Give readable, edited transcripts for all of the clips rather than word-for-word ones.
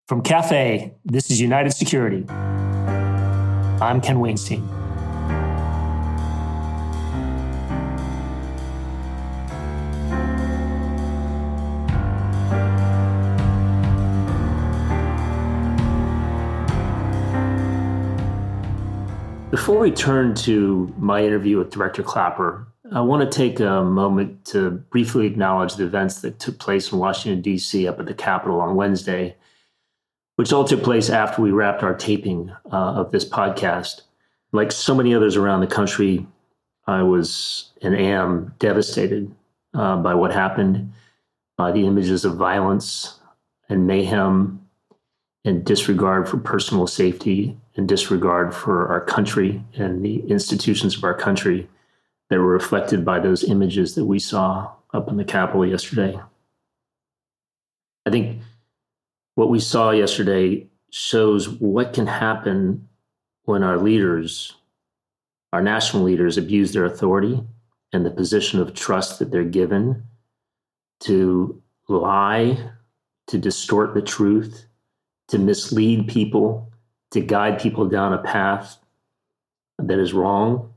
From CAFE, this is United Security. I'm Ken Weinstein. Before we turn to my interview with Director Clapper, I want to take a moment to briefly acknowledge the events that took place in Washington, D.C. up at the Capitol on Wednesday, which all took place after we wrapped our taping of this podcast. Like so many others around the country, I was and am devastated by what happened, by the images of violence and mayhem and disregard for personal safety and disregard for our country and the institutions of our country that were reflected by those images that we saw up in the Capitol yesterday. I think what we saw yesterday shows what can happen when our leaders, our national leaders, abuse their authority and the position of trust that they're given to lie, to distort the truth, to mislead people, to guide people down a path that is wrong.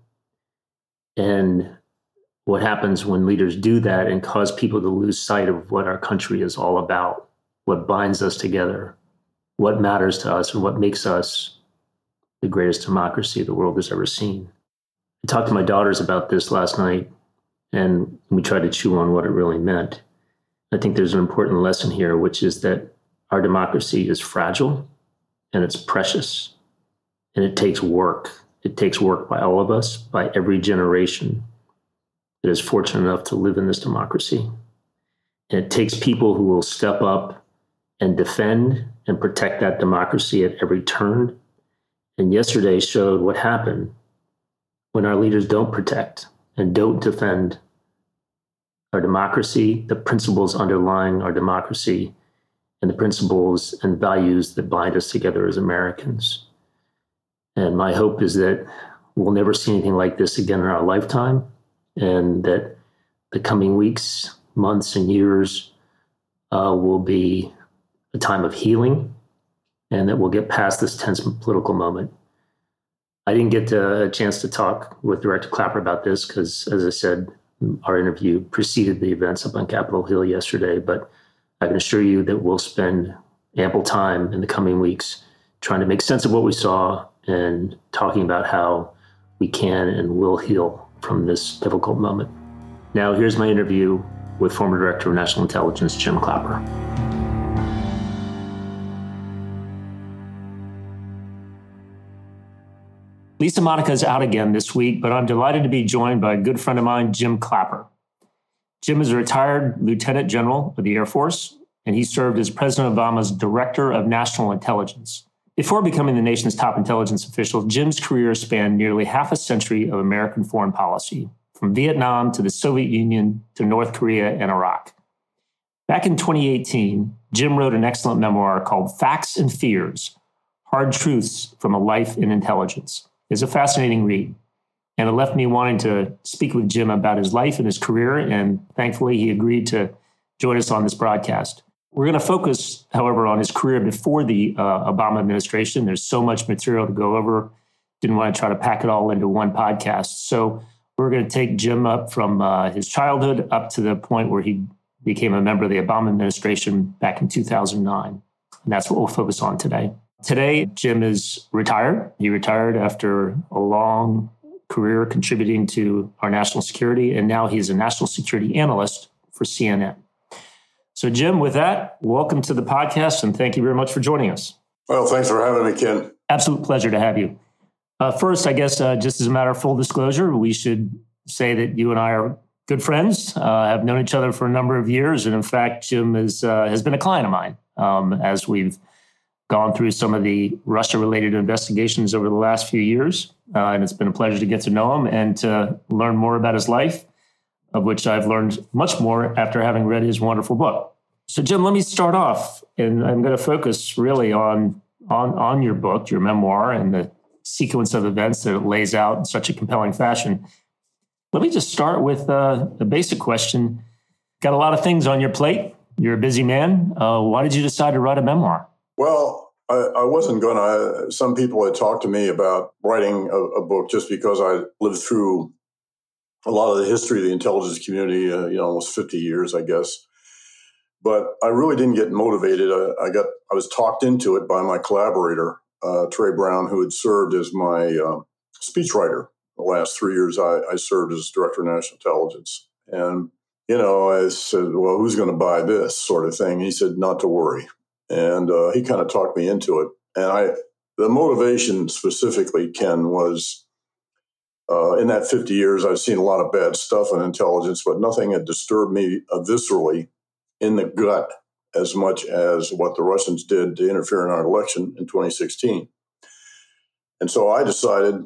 And what happens when leaders do that and cause people to lose sight of what our country is all about, what binds us together, what matters to us, and what makes us the greatest democracy the world has ever seen. I talked to my daughters about this last night, and we tried to chew on what it really meant. I think there's an important lesson here, which is that our democracy is fragile and it's precious, and it takes work. It takes work by all of us, by every generation that is fortunate enough to live in this democracy. And it takes people who will step up and defend and protect that democracy at every turn. And yesterday showed what happened when our leaders don't protect and don't defend our democracy, the principles underlying our democracy, and the principles and values that bind us together as Americans. And my hope is that we'll never see anything like this again in our lifetime, and that the coming weeks, months, and years will be a time of healing, and that we'll get past this tense political moment. I didn't get a chance to talk with Director Clapper about this because, as I said, our interview preceded the events up on Capitol Hill yesterday, but I can assure you that we'll spend ample time in the coming weeks trying to make sense of what we saw and talking about how we can and will heal from this difficult moment. Now, here's my interview with former Director of National Intelligence, Jim Clapper. Lisa Monica is out again this week, but I'm delighted to be joined by a good friend of mine, Jim Clapper. Jim is a retired Lieutenant General of the Air Force, and he served as President Obama's Director of National Intelligence. Before becoming the nation's top intelligence official, Jim's career spanned nearly half a century of American foreign policy, from Vietnam to the Soviet Union to North Korea and Iraq. Back in 2018, Jim wrote an excellent memoir called Facts and Fears: Hard Truths from a Life in Intelligence. It's a fascinating read, and it left me wanting to speak with Jim about his life and his career, and thankfully he agreed to join us on this broadcast. We're going to focus, however, on his career before the Obama administration. There's so much material to go over. Didn't want to try to pack it all into one podcast. So we're going to take Jim up from his childhood up to the point where he became a member of the Obama administration back in 2009. And that's what we'll focus on today. Today, Jim is retired. He retired after a long career contributing to our national security, and now he's a national security analyst for CNN. So, Jim, with that, welcome to the podcast, and thank you very much for joining us. Well, thanks for having me, Ken. Absolute pleasure to have you. First, I guess, just as a matter of full disclosure, we should say that you and I are good friends, have known each other for a number of years, and in fact, Jim has been a client of mine as we've gone through some of the Russia-related investigations over the last few years, and it's been a pleasure to get to know him and to learn more about his life, of which I've learned much more after having read his wonderful book. So, Jim, let me start off, and I'm going to focus really on your book, your memoir, and the sequence of events that it lays out in such a compelling fashion. Let me just start with a basic question. Got a lot of things on your plate. You're a busy man. Why did you decide to write a memoir? Well, I wasn't going to. Some people had talked to me about writing a book just because I lived through a lot of the history of the intelligence community, almost 50 years, I guess. But I really didn't get motivated. I was talked into it by my collaborator, Trey Brown, who had served as my speechwriter. The last 3 years, I served as director of national intelligence. And, I said, well, who's going to buy this sort of thing? And he said, not to worry. And he kind of talked me into it. And the motivation specifically, Ken, was in that 50 years, I've seen a lot of bad stuff in intelligence, but nothing had disturbed me viscerally in the gut as much as what the Russians did to interfere in our election in 2016. And so I decided,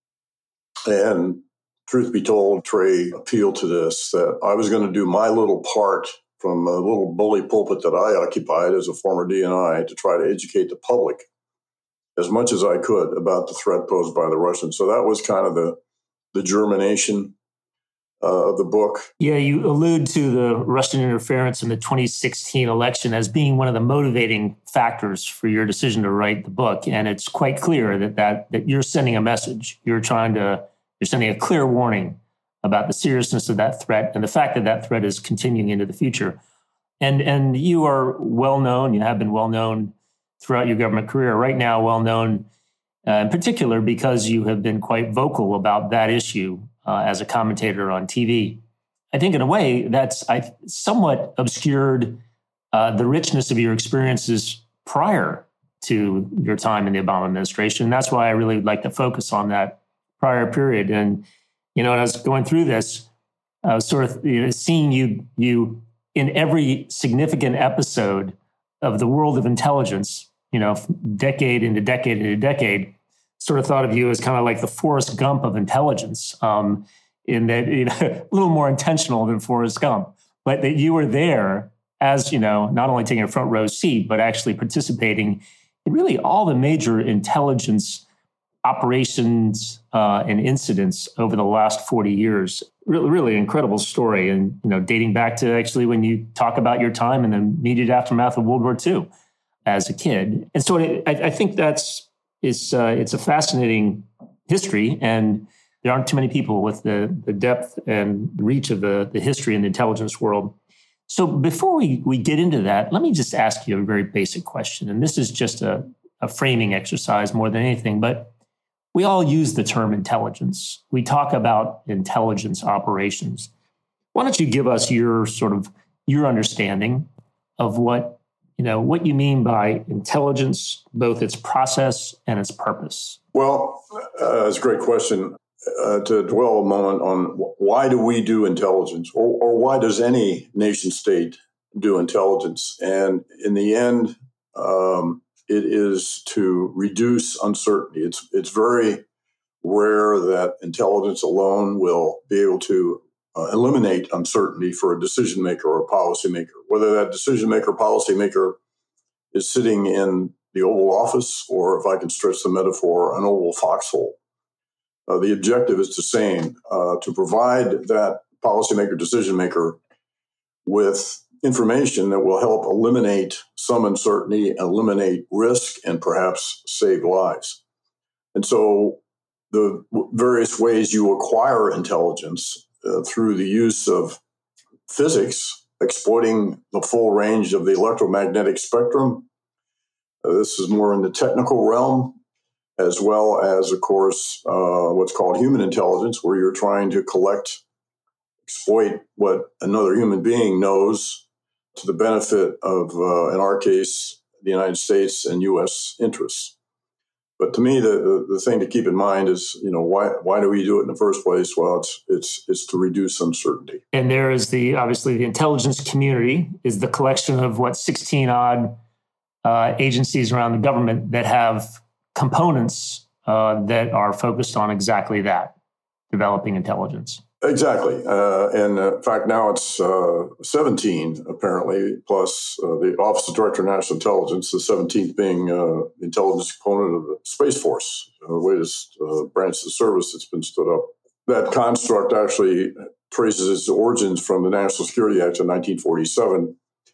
and truth be told, Trey appealed to this, that I was going to do my little part from a little bully pulpit that I occupied as a former DNI to try to educate the public as much as I could about the threat posed by the Russians. So that was kind of the germination of the book. Yeah, you allude to the Russian interference in the 2016 election as being one of the motivating factors for your decision to write the book. And it's quite clear that you're sending a message. You're sending a clear warning about the seriousness of that threat and the fact that that threat is continuing into the future. And you are well known, you have been well known throughout your government career, right now well known in particular because you have been quite vocal about that issue as a commentator on TV. I think in a way that's somewhat obscured the richness of your experiences prior to your time in the Obama administration. And that's why I really would like to focus on that prior period. And, as I was going through this, I was sort of seeing you in every significant episode of the world of intelligence, decade into decade into decade, sort of thought of you as kind of like the Forrest Gump of intelligence, in that a little more intentional than Forrest Gump, but that you were there as, not only taking a front row seat, but actually participating in really all the major intelligence operations and incidents over the last 40 years. Really, really incredible story. And, dating back to actually when you talk about your time in the immediate aftermath of World War II as a kid. And so I think it's a fascinating history, and there aren't too many people with the depth and reach of the history in the intelligence world. So before we get into that, let me just ask you a very basic question. And this is just a framing exercise more than anything, but we all use the term intelligence. We talk about intelligence operations. Why don't you give us your understanding of what you mean by intelligence, both its process and its purpose? Well, it's a great question. To dwell a moment on why do we do intelligence, or why does any nation state do intelligence? And in the end, it is to reduce uncertainty. It's very rare that intelligence alone will be able to eliminate uncertainty for a decision maker or a policy maker, whether that decision maker or policy maker is sitting in the Oval Office, or if I can stretch the metaphor, an oval foxhole. The objective is the same, to provide that policymaker, decision maker with information that will help eliminate some uncertainty, eliminate risk, and perhaps save lives. And so the various ways you acquire intelligence through the use of physics, exploiting the full range of the electromagnetic spectrum. This is more in the technical realm, as well as, of course, what's called human intelligence, where you're trying to exploit what another human being knows to the benefit of, in our case, the United States and U.S. interests. But to me, the thing to keep in mind is, why do we do it in the first place? Well, it's to reduce uncertainty. And there is obviously the intelligence community is the collection of 16 odd agencies around the government that have components that are focused on exactly that, developing intelligence. Exactly. And in fact, now it's 17, apparently, plus the Office of Director of National Intelligence, the 17th being the intelligence component of the Space Force, the latest branch of the service that's been stood up. That construct actually traces its origins from the National Security Act of 1947,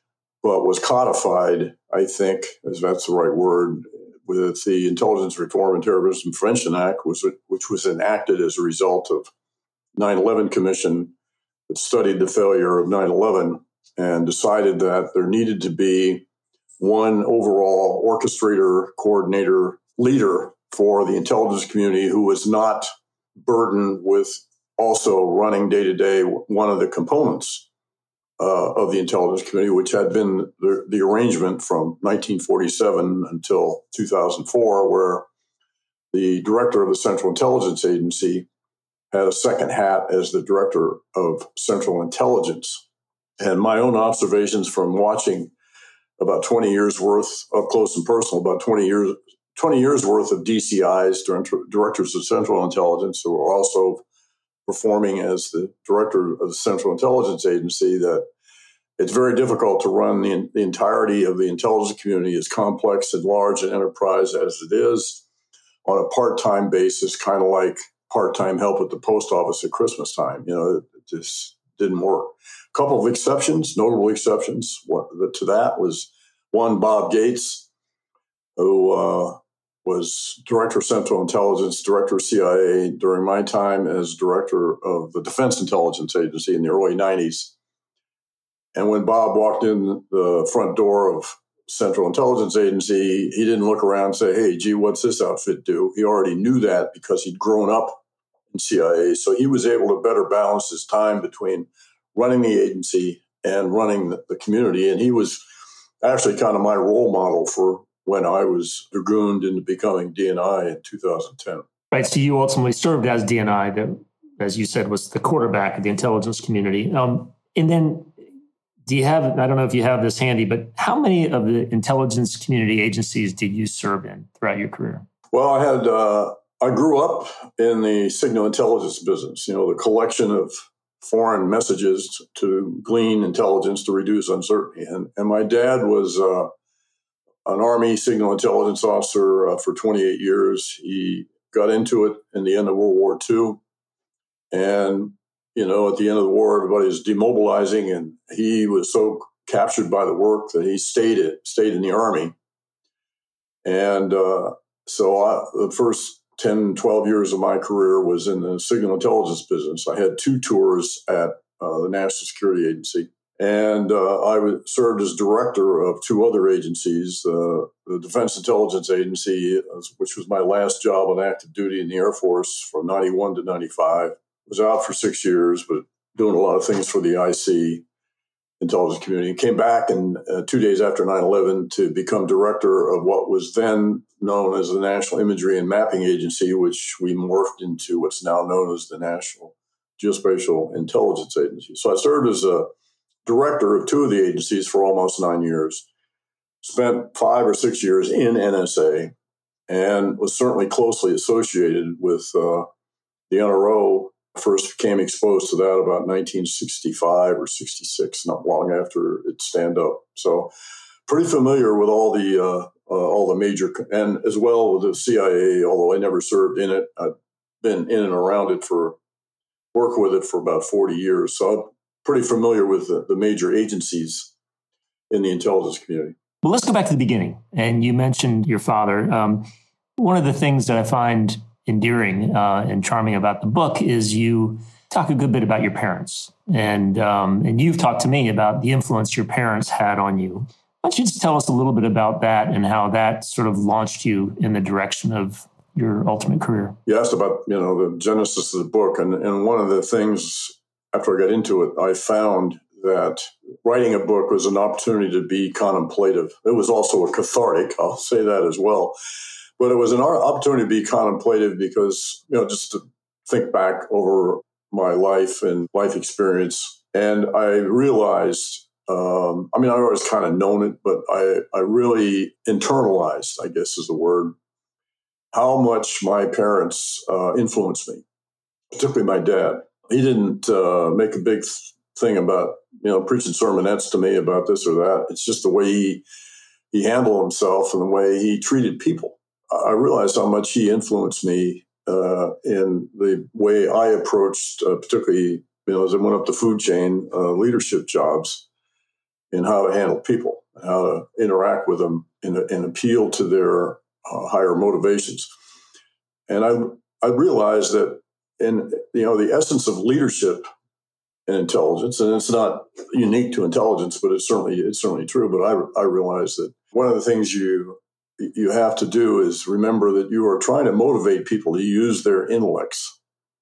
but was codified, I think, as that's the right word, with the Intelligence Reform and Terrorism Prevention Act, which was enacted as a result of 9/11 Commission that studied the failure of 9/11 and decided that there needed to be one overall orchestrator, coordinator, leader for the intelligence community who was not burdened with also running day to day one of the components of the intelligence community, which had been the arrangement from 1947 until 2004, where the director of the Central Intelligence Agency had a second hat as the director of Central Intelligence. And my own observations from watching about 20 years worth, up close and personal, about 20 years worth of DCIs, directors of Central Intelligence, who were also performing as the director of the Central Intelligence Agency, that it's very difficult to run the entirety of the intelligence community, as complex and large an enterprise as it is, on a part-time basis, kind of like part-time help at the post office at Christmas time. It just didn't work. A couple of exceptions, notable exceptions to that was one, Bob Gates, who was director of Central Intelligence, director of CIA during my time as director of the Defense Intelligence Agency in the early 90s. And when Bob walked in the front door of Central Intelligence Agency, he didn't look around and say, hey, gee, what's this outfit do? He already knew that because he'd grown up in CIA. So he was able to better balance his time between running the agency and running the community. And he was actually kind of my role model for when I was dragooned into becoming DNI in 2010. Right. So you ultimately served as DNI, that, as you said, was the quarterback of the intelligence community. And then do you have, I don't know if you have this handy, but how many of the intelligence community agencies did you serve in throughout your career? Well, I grew up in the signal intelligence business, the collection of foreign messages to glean intelligence to reduce uncertainty. And my dad was an Army signal intelligence officer for 28 years. He got into it in the end of World War II. And, at the end of the war, everybody was demobilizing, and he was so captured by the work that he stayed in the Army. And so the first 10, 12 years of my career was in the signal intelligence business. I had 2 tours at the National Security Agency. And I served as director of 2 other agencies, the Defense Intelligence Agency, which was my last job on active duty in the Air Force from 91 to 95. Was out for 6 years, but doing a lot of things for the IC intelligence community. Came back 2 days after 9/11 to become director of what was then known as the National Imagery and Mapping Agency, which we morphed into what's now known as the National Geospatial Intelligence Agency. So I served as a director of 2 of the agencies for almost 9 years, spent 5 or 6 years in NSA, and was certainly closely associated with the NRO. First became exposed to that about 1965 or 66, not long after its stand up. So pretty familiar with all the major, and as well with the CIA, although I never served in it. I've been in and around it worked with it for about 40 years. So I'm pretty familiar with the major agencies in the intelligence community. Well, let's go back to the beginning. And you mentioned your father. One of the things that I find endearing and charming about the book is you talk a good bit about your parents. And you've talked to me about the influence your parents had on you. Why don't you just tell us a little bit about that and how that sort of launched you in the direction of your ultimate career? You asked about, the genesis of the book. And one of the things, after I got into it, I found that writing a book was an opportunity to be contemplative. It was also a cathartic, I'll say that as well. But it was an opportunity to be contemplative because, just to think back over my life and life experience. And I realized, I always kind of known it, but I really internalized, I guess is the word, how much my parents influenced me, particularly my dad. He didn't make a big thing about, preaching sermonettes to me about this or that. It's just the way he handled himself and the way he treated people. I realized how much he influenced me in the way I approached, particularly, as I went up the food chain, leadership jobs. in how to handle people, how to interact with them, and appeal to their higher motivations. And I realized that in the essence of leadership and intelligence, and it's not unique to intelligence, but it's certainly true. But I realized that one of the things you have to do is remember that you are trying to motivate people to use their intellects.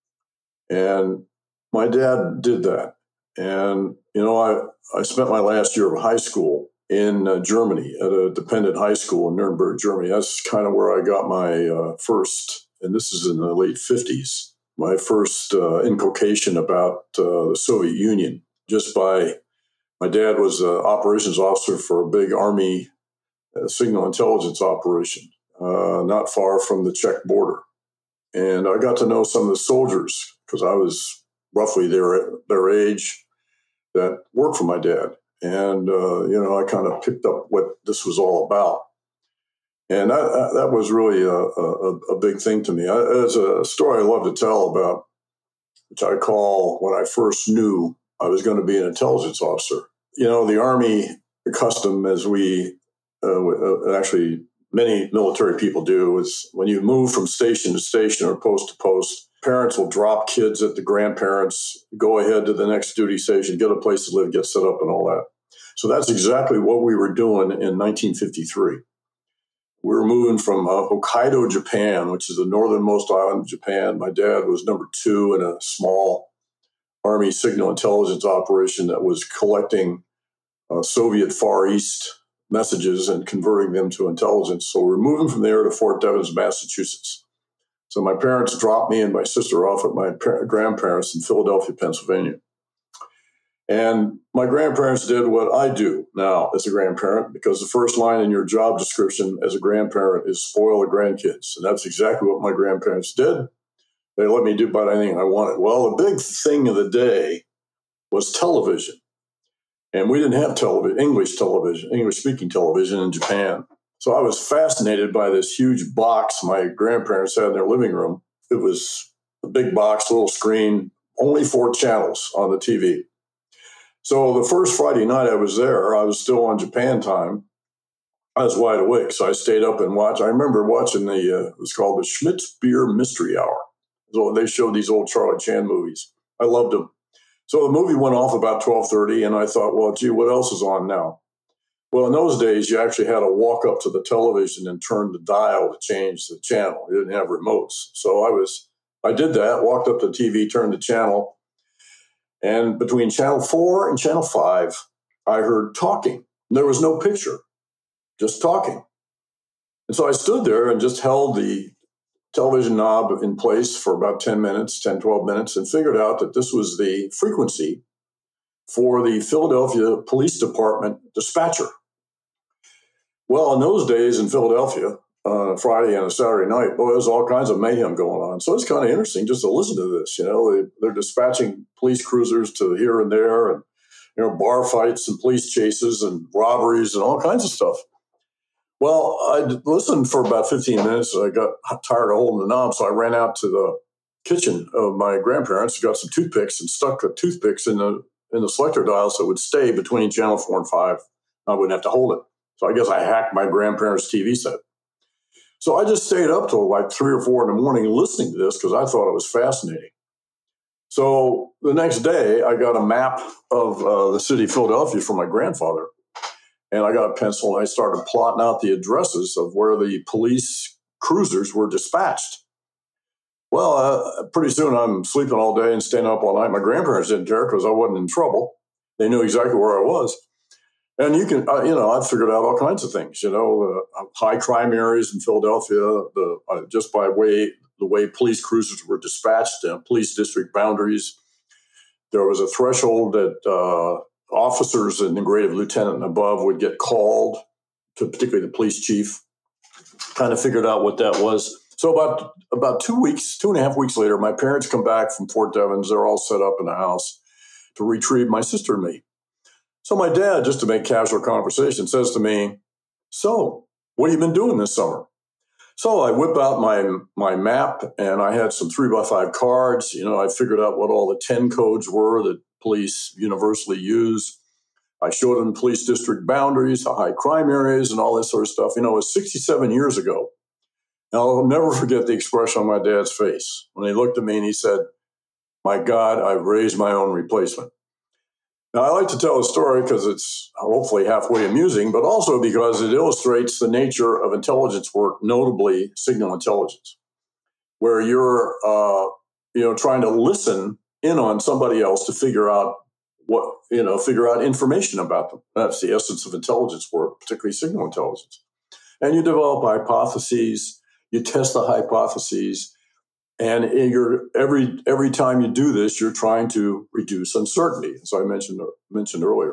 And my dad did that. And, I spent my last year of high school in Germany at a dependent high school in Nuremberg, Germany. That's kind of where I got my first, and this is in the late 50s, my first inculcation about the Soviet Union, just by my dad was an operations officer for a big Army signal intelligence operation not far from the Czech border. And I got to know some of the soldiers because I was roughly their age that worked for my dad. And, I kind of picked up what this was all about. And that was really a big thing to me. There's a story I love to tell about, which I call when I first knew I was going to be an intelligence officer. The Army custom, as we actually many military people do, is when you move from station to station or post to post, parents will drop kids at the grandparents, go ahead to the next duty station, get a place to live, get set up and all that. So that's exactly what we were doing in 1953. We were moving from Hokkaido, Japan, which is the northernmost island of Japan. My dad was number 2 in a small Army signal intelligence operation that was collecting Soviet Far East messages and converting them to intelligence. So we're moving from there to Fort Devens, Massachusetts. So my parents dropped me and my sister off at my grandparents in Philadelphia, Pennsylvania. And my grandparents did what I do now as a grandparent, because the first line in your job description as a grandparent is spoil the grandkids. And that's exactly what my grandparents did. They let me do about anything I wanted. Well, the big thing of the day was television. And we didn't have English-speaking television in Japan. So I was fascinated by this huge box my grandparents had in their living room. It was a big box, little screen, only 4 channels on the TV. So the first Friday night I was there, I was still on Japan time. I was wide awake, so I stayed up and watched. I remember watching it was called the Schmitz Beer Mystery Hour. So they showed these old Charlie Chan movies. I loved them. So the movie went off about 12:30, and I thought, well, gee, what else is on now? Well, in those days, you actually had to walk up to the television and turn the dial to change the channel. You didn't have remotes. So I did that, walked up to the TV, turned the channel, and between channel 4 and channel 5, I heard talking. There was no picture, just talking. And so I stood there and just held the television knob in place for about 10, 12 minutes, and figured out that this was the frequency for the Philadelphia Police Department dispatcher. Well, in those days in Philadelphia, on a Friday and a Saturday night, boy, there's all kinds of mayhem going on. So it's kind of interesting just to listen to this. They're dispatching police cruisers to here and there, and bar fights and police chases and robberies and all kinds of stuff. Well, I listened for about 15 minutes. I got tired of holding the knob, so I ran out to the kitchen of my grandparents, got some toothpicks, and stuck the toothpicks in the selector dial so it would stay between channel 4 and 5. I wouldn't have to hold it. So I guess I hacked my grandparents' TV set. So I just stayed up till like 3 or 4 in the morning listening to this because I thought it was fascinating. So the next day, I got a map of the city of Philadelphia from my grandfather. And I got a pencil and I started plotting out the addresses of where the police cruisers were dispatched. Well, pretty soon I'm sleeping all day and staying up all night. My grandparents didn't care because I wasn't in trouble. They knew exactly where I was. And you can, I figured out all kinds of things, high crime areas in Philadelphia, just by the way police cruisers were dispatched, police district boundaries. There was a threshold that officers in the grade of lieutenant and above would get called to, particularly the police chief. Kind of figured out what that was. So about 2.5 weeks later, my parents come back from Fort Devens. They're all set up in the house to retrieve my sister and me. So my dad, just to make casual conversation, says to me, "So, what have you been doing this summer?" So I whip out my map, and I had some 3x5 cards. I figured out what all the 10 codes were that police universally use. I showed them police district boundaries, the high crime areas, and all this sort of stuff. It was 67 years ago. And I'll never forget the expression on my dad's face when he looked at me and he said, "My God, I've raised my own replacement." Now, I like to tell a story because it's hopefully halfway amusing, but also because it illustrates the nature of intelligence work, notably signal intelligence, where you're, trying to listen in on somebody else to figure out information about them. That's the essence of intelligence work, particularly signal intelligence. And you develop hypotheses, you test the hypotheses, and every time you do this, you're trying to reduce uncertainty, as I mentioned earlier.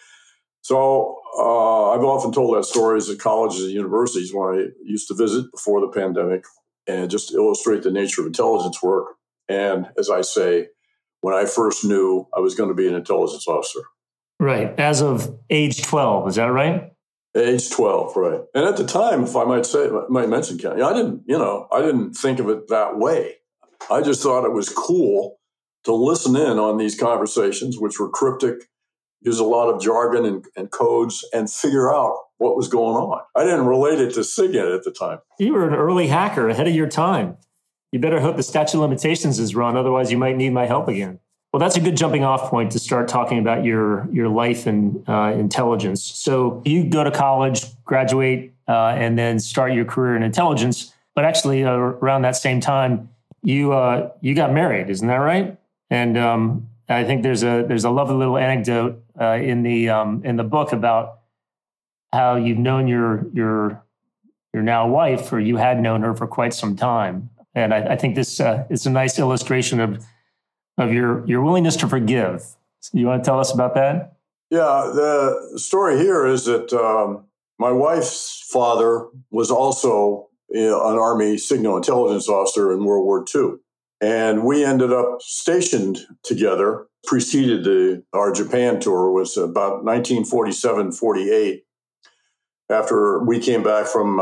So I've often told that story at colleges and universities when I used to visit before the pandemic, and just to illustrate the nature of intelligence work. And as I say, when I first knew I was going to be an intelligence officer. Right. As of age 12, is that right? Age 12, right. And at the time, if I might mention, Kenny, I didn't think of it that way. I just thought it was cool to listen in on these conversations, which were cryptic, use a lot of jargon and codes, and figure out what was going on. I didn't relate it to SIGINT at the time. You were an early hacker ahead of your time. You better hope the statute of limitations is run, otherwise you might need my help again. Well, that's a good jumping off point to start talking about your life and intelligence. So you go to college, graduate, and then start your career in intelligence. But actually, around that same time, you got married, isn't that right? And I think there's a lovely little anecdote in the book about how you've known your now wife, or you had known her for quite some time. And I think this is a nice illustration of your willingness to forgive. So you want to tell us about that? Yeah, the story here is that my wife's father was also an Army signal intelligence officer in World War II. And we ended up stationed together, preceded our Japan tour, was about 1947-48, after we came back from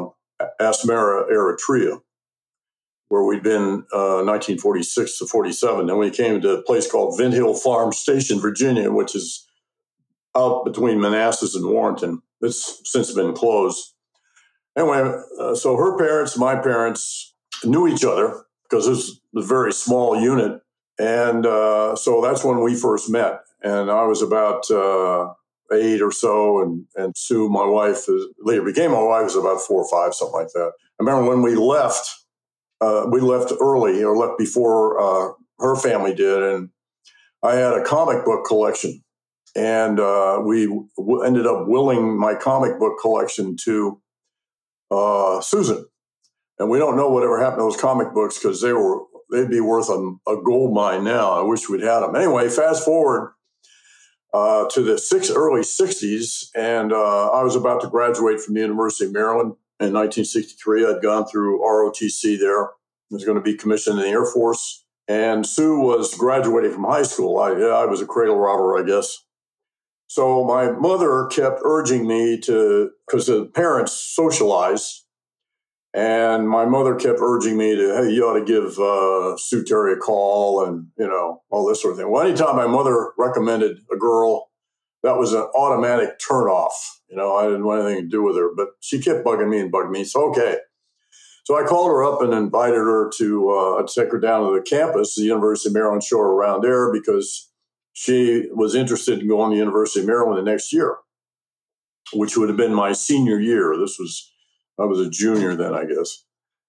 Asmara, Eritrea, where we'd been 1946 to 47. Then we came to a place called Vint Hill Farm Station, Virginia, which is out between Manassas and Warrenton. It's since been closed. Anyway, so her parents, my parents knew each other because this was a very small unit. And so that's when we first met. And I was about 8 or so. And Sue, my wife, later became my wife, was about 4 or 5, something like that. I remember when we left early, or left before her family did. And I had a comic book collection. And we ended up willing my comic book collection to Susan. And we don't know whatever happened to those comic books because they'd be worth a gold mine now. I wish we'd had them. Anyway, fast forward to the early 60s, and I was about to graduate from the University of Maryland in 1963. I'd gone through ROTC there. I was going to be commissioned in the Air Force. And Sue was graduating from high school. I was a cradle robber, I guess. So my mother kept urging me to, because the parents socialized, and my mother kept urging me to, hey, you ought to give Sue Terry a call and, all this sort of thing. Well, anytime my mother recommended a girl, that was an automatic turnoff. I didn't want anything to do with her, but she kept bugging me. So, okay. So I called her up and invited her to take her down to the campus, the University of Maryland, show her around there because she was interested in going to the University of Maryland the next year, which would have been my senior year. I was a junior then, I guess.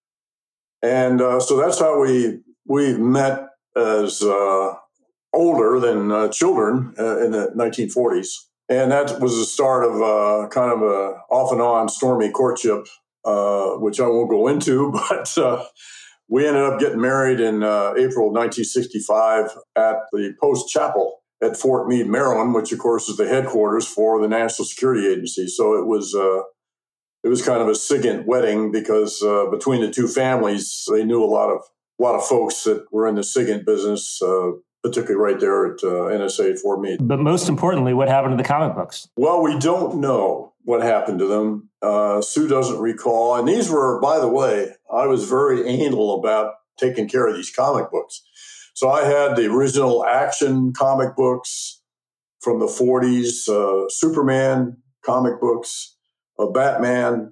And so that's how we met as older than children in the 1940s. And that was the start of kind of a off and on stormy courtship, which I won't go into, but we ended up getting married in April 1965 at the Post Chapel at Fort Meade, Maryland, which of course is the headquarters for the National Security Agency. So it was kind of a SIGINT wedding because between the two families, they knew a lot of folks that were in the SIGINT business, particularly right there at NSA at Fort Meade. But most importantly, what happened to the comic books? Well, we don't know what happened to them. Sue doesn't recall. And these were, by the way, I was very anal about taking care of these comic books. So I had the original Action comic books from the 40s, Superman, comic books, Batman,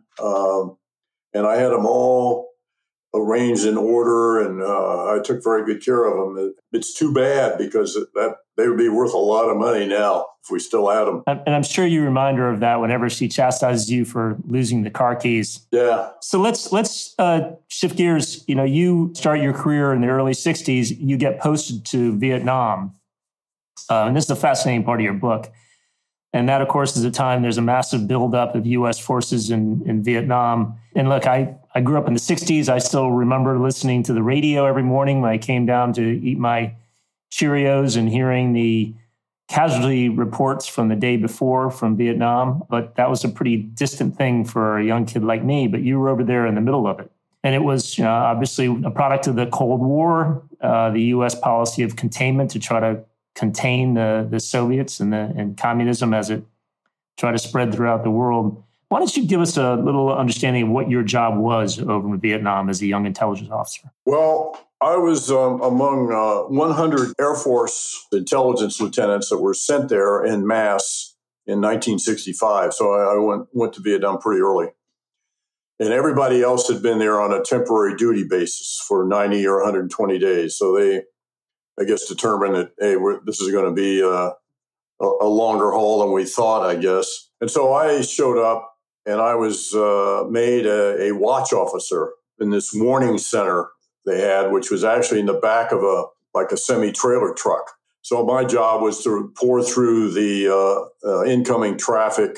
and I had them all arranged in order, and I took very good care of them. It's too bad because they would be worth a lot of money now if we still had them. And I'm sure you remind her of that whenever she chastises you for losing the car keys. Yeah. So let's shift gears. You start your career in the early 60s. You get posted to Vietnam. And this is a fascinating part of your book. And that, of course, is a time there's a massive buildup of U.S. forces in Vietnam. And look, I grew up in the 60s. I still remember listening to the radio every morning when I came down to eat my Cheerios and hearing the casualty reports from the day before from Vietnam. But that was a pretty distant thing for a young kid like me. But you were over there in the middle of it. And it was obviously a product of the Cold War, the U.S. policy of containment to try to contain the Soviets and communism as it tried to spread throughout the world. Why don't you give us a little understanding of what your job was over in Vietnam as a young intelligence officer? Well, I was among 100 Air Force intelligence lieutenants that were sent there en masse in 1965. So I went to Vietnam pretty early. And everybody else had been there on a temporary duty basis for 90 or 120 days. So they, I guess, determined that, hey, this is going to be a longer haul than we thought, I guess. And so I showed up and I was made a watch officer in this warning center they had, which was actually in the back of a semi-trailer truck. So my job was to pour through the incoming traffic.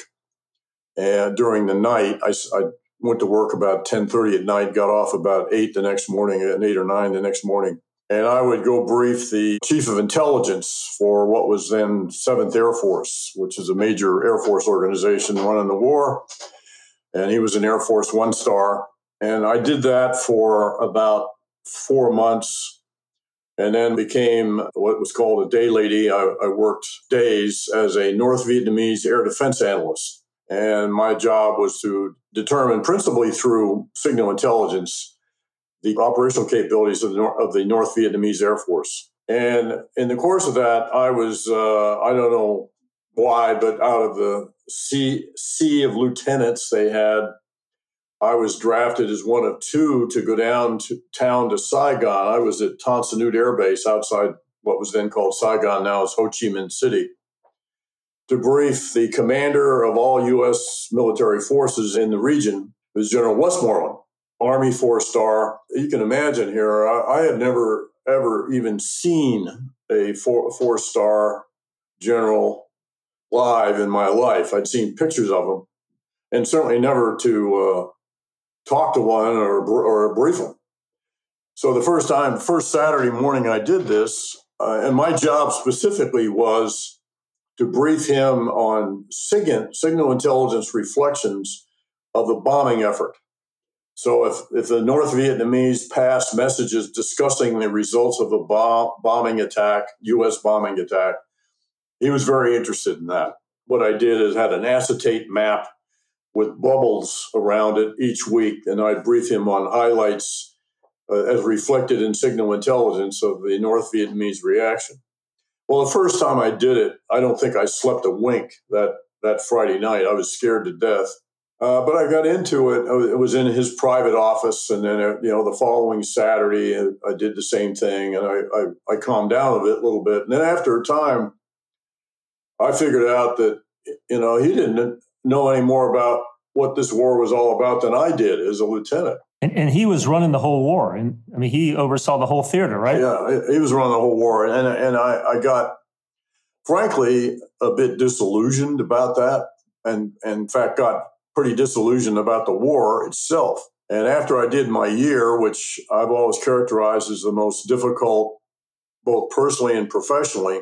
And during the night, I went to work about 10:30 at night, got off about 8 the next morning, at 8 or 9 the next morning. And I would go brief the chief of intelligence for what was then 7th Air Force, which is a major Air Force organization running the war. And he was an Air Force 1-star. And I did that for about 4 months and then became what was called a day lady. I worked days as a North Vietnamese air defense analyst. And my job was to determine, principally through signal intelligence, the operational capabilities of the North Vietnamese Air Force. And in the course of that, I was, I don't know why, but out of the sea of lieutenants they had, I was drafted as one of 2 to go down to town to Saigon. I was at Tan Son Nhut Air Base outside what was then called Saigon, now is Ho Chi Minh City, to brief the commander of all U.S. military forces in the region, was General Westmoreland, Army 4-star. You can imagine here, I had never, ever even seen a 4-star general live in my life. I'd seen pictures of him, and certainly never to talk to one or brief him. So the first Saturday morning I did this, and my job specifically was to brief him on signal intelligence reflections of the bombing effort. So if the North Vietnamese passed messages discussing the results of a bombing attack, U.S. bombing attack, he was very interested in that. What I did is had an acetate map with bubbles around it each week, and I'd brief him on highlights as reflected in signal intelligence of the North Vietnamese reaction. Well, the first time I did it, I don't think I slept a wink that Friday night. I was scared to death. But I got into it. It was in his private office, and then the following Saturday, I did the same thing, and I calmed down a little bit. And then after a time, I figured out that he didn't know any more about what this war was all about than I did as a lieutenant. And he was running the whole war, and I mean he oversaw the whole theater, right? Yeah, he was running the whole war, and I got, frankly, a bit disillusioned about that, and in fact got pretty disillusioned about the war itself. And after I did my year, which I've always characterized as the most difficult, both personally and professionally,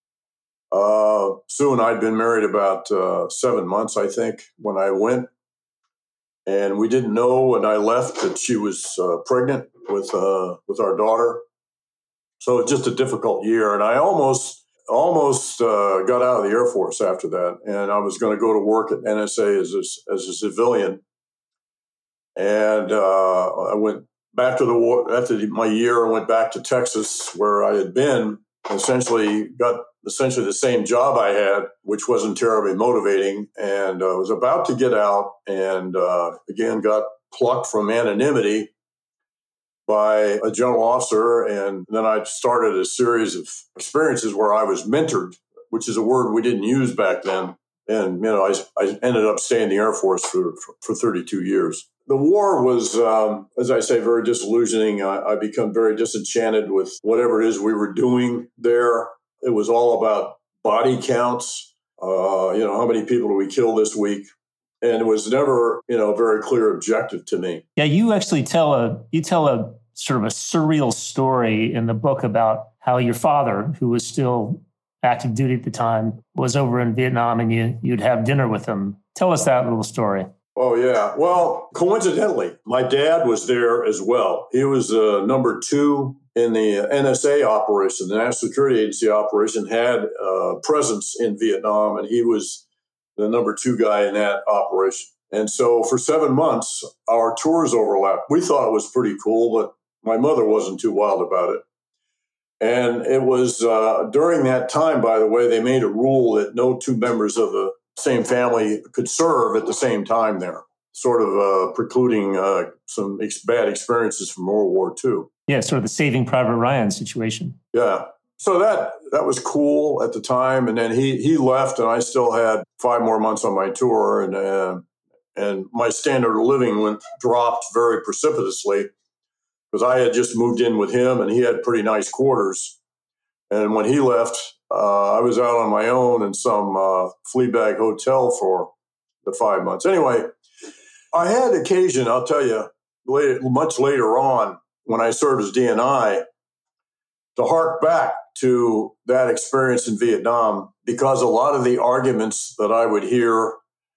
soon I'd been married about 7 months, I think, when I went. And we didn't know when I left that she was pregnant with our daughter. So it's just a difficult year. And I almost got out of the Air Force after that. And I was going to go to work at NSA as a civilian. And I went back to the war. After my year, I went back to Texas, where I had been got essentially the same job I had, which wasn't terribly motivating, and was about to get out, and again got plucked from anonymity by a general officer, and then I started a series of experiences where I was mentored, which is a word we didn't use back then. And I ended up staying in the Air Force for 32 years. The war was, as I say, very disillusioning. I become very disenchanted with whatever it is we were doing there. It was all about body counts. How many people do we kill this week? And it was never, a very clear objective to me. Yeah, you actually tell a sort of a surreal story in the book about how your father, who was still active duty at the time, was over in Vietnam, and you'd have dinner with him. Tell us that little story. Oh, yeah. Well, coincidentally, my dad was there as well. He was number 2 in the NSA operation, the National Security Agency operation, had presence in Vietnam, and he was the number 2 guy in that operation. And so for 7 months, our tours overlapped. We thought it was pretty cool, but my mother wasn't too wild about it. And it was during that time, by the way, they made a rule that no 2 members of the same family could serve at the same time there, sort of precluding some bad experiences from World War II. Yeah, sort of the Saving Private Ryan situation. Yeah. So that was cool at the time. And then he left, and I still had 5 more months on my tour. And my standard of living dropped very precipitously because I had just moved in with him, and he had pretty nice quarters. And when he left, I was out on my own in some Fleabag hotel for the 5 months. Anyway, I had occasion, I'll tell you, much later on when I served as DNI, to hark back to that experience in Vietnam, because a lot of the arguments that I would hear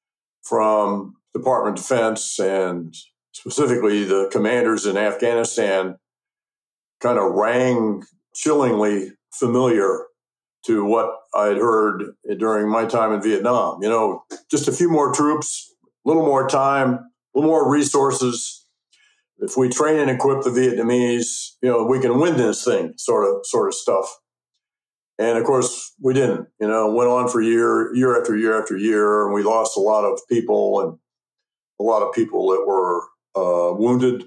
from Department of Defense and specifically the commanders in Afghanistan kind of rang chillingly familiar to what I'd heard during my time in Vietnam. Just a few more troops, a little more time, a little more resources. If we train and equip the Vietnamese, we can win this thing, sort of stuff. And of course, we didn't. Went on for year after year after year, and we lost a lot of people, and a lot of people that were wounded,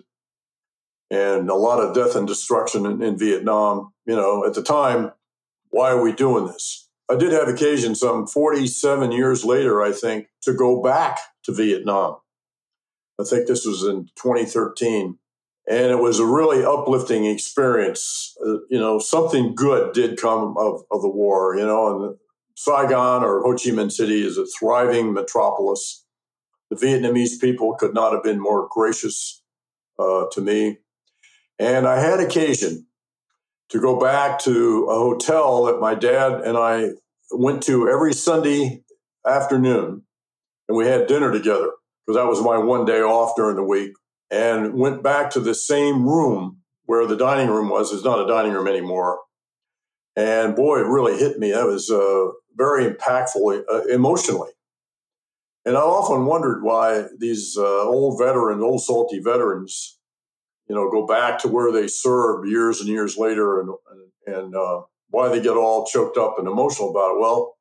and a lot of death and destruction in Vietnam. At the time, why are we doing this? I did have occasion some 47 years later, I think, to go back to Vietnam. I think this was in 2013. And it was a really uplifting experience. Something good did come of the war, and Saigon, or Ho Chi Minh City, is a thriving metropolis. The Vietnamese people could not have been more gracious to me. And I had occasion to go back to a hotel that my dad and I went to every Sunday afternoon, and we had dinner together because that was my one day off during the week, and went back to the same room where the dining room was. It's not a dining room anymore. And boy, it really hit me. That was very impactful emotionally. And I often wondered why these old salty veterans, go back to where they served years and years later, and why they get all choked up and emotional about it. Well,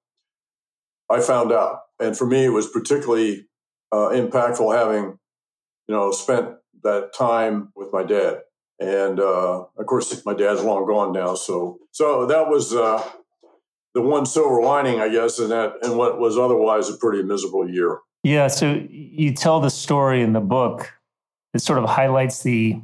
I found out. And for me, it was particularly impactful having, spent that time with my dad. And of course, my dad's long gone now. So that was the one silver lining, I guess, in what was otherwise a pretty miserable year. Yeah. So you tell the story in the book. It sort of highlights the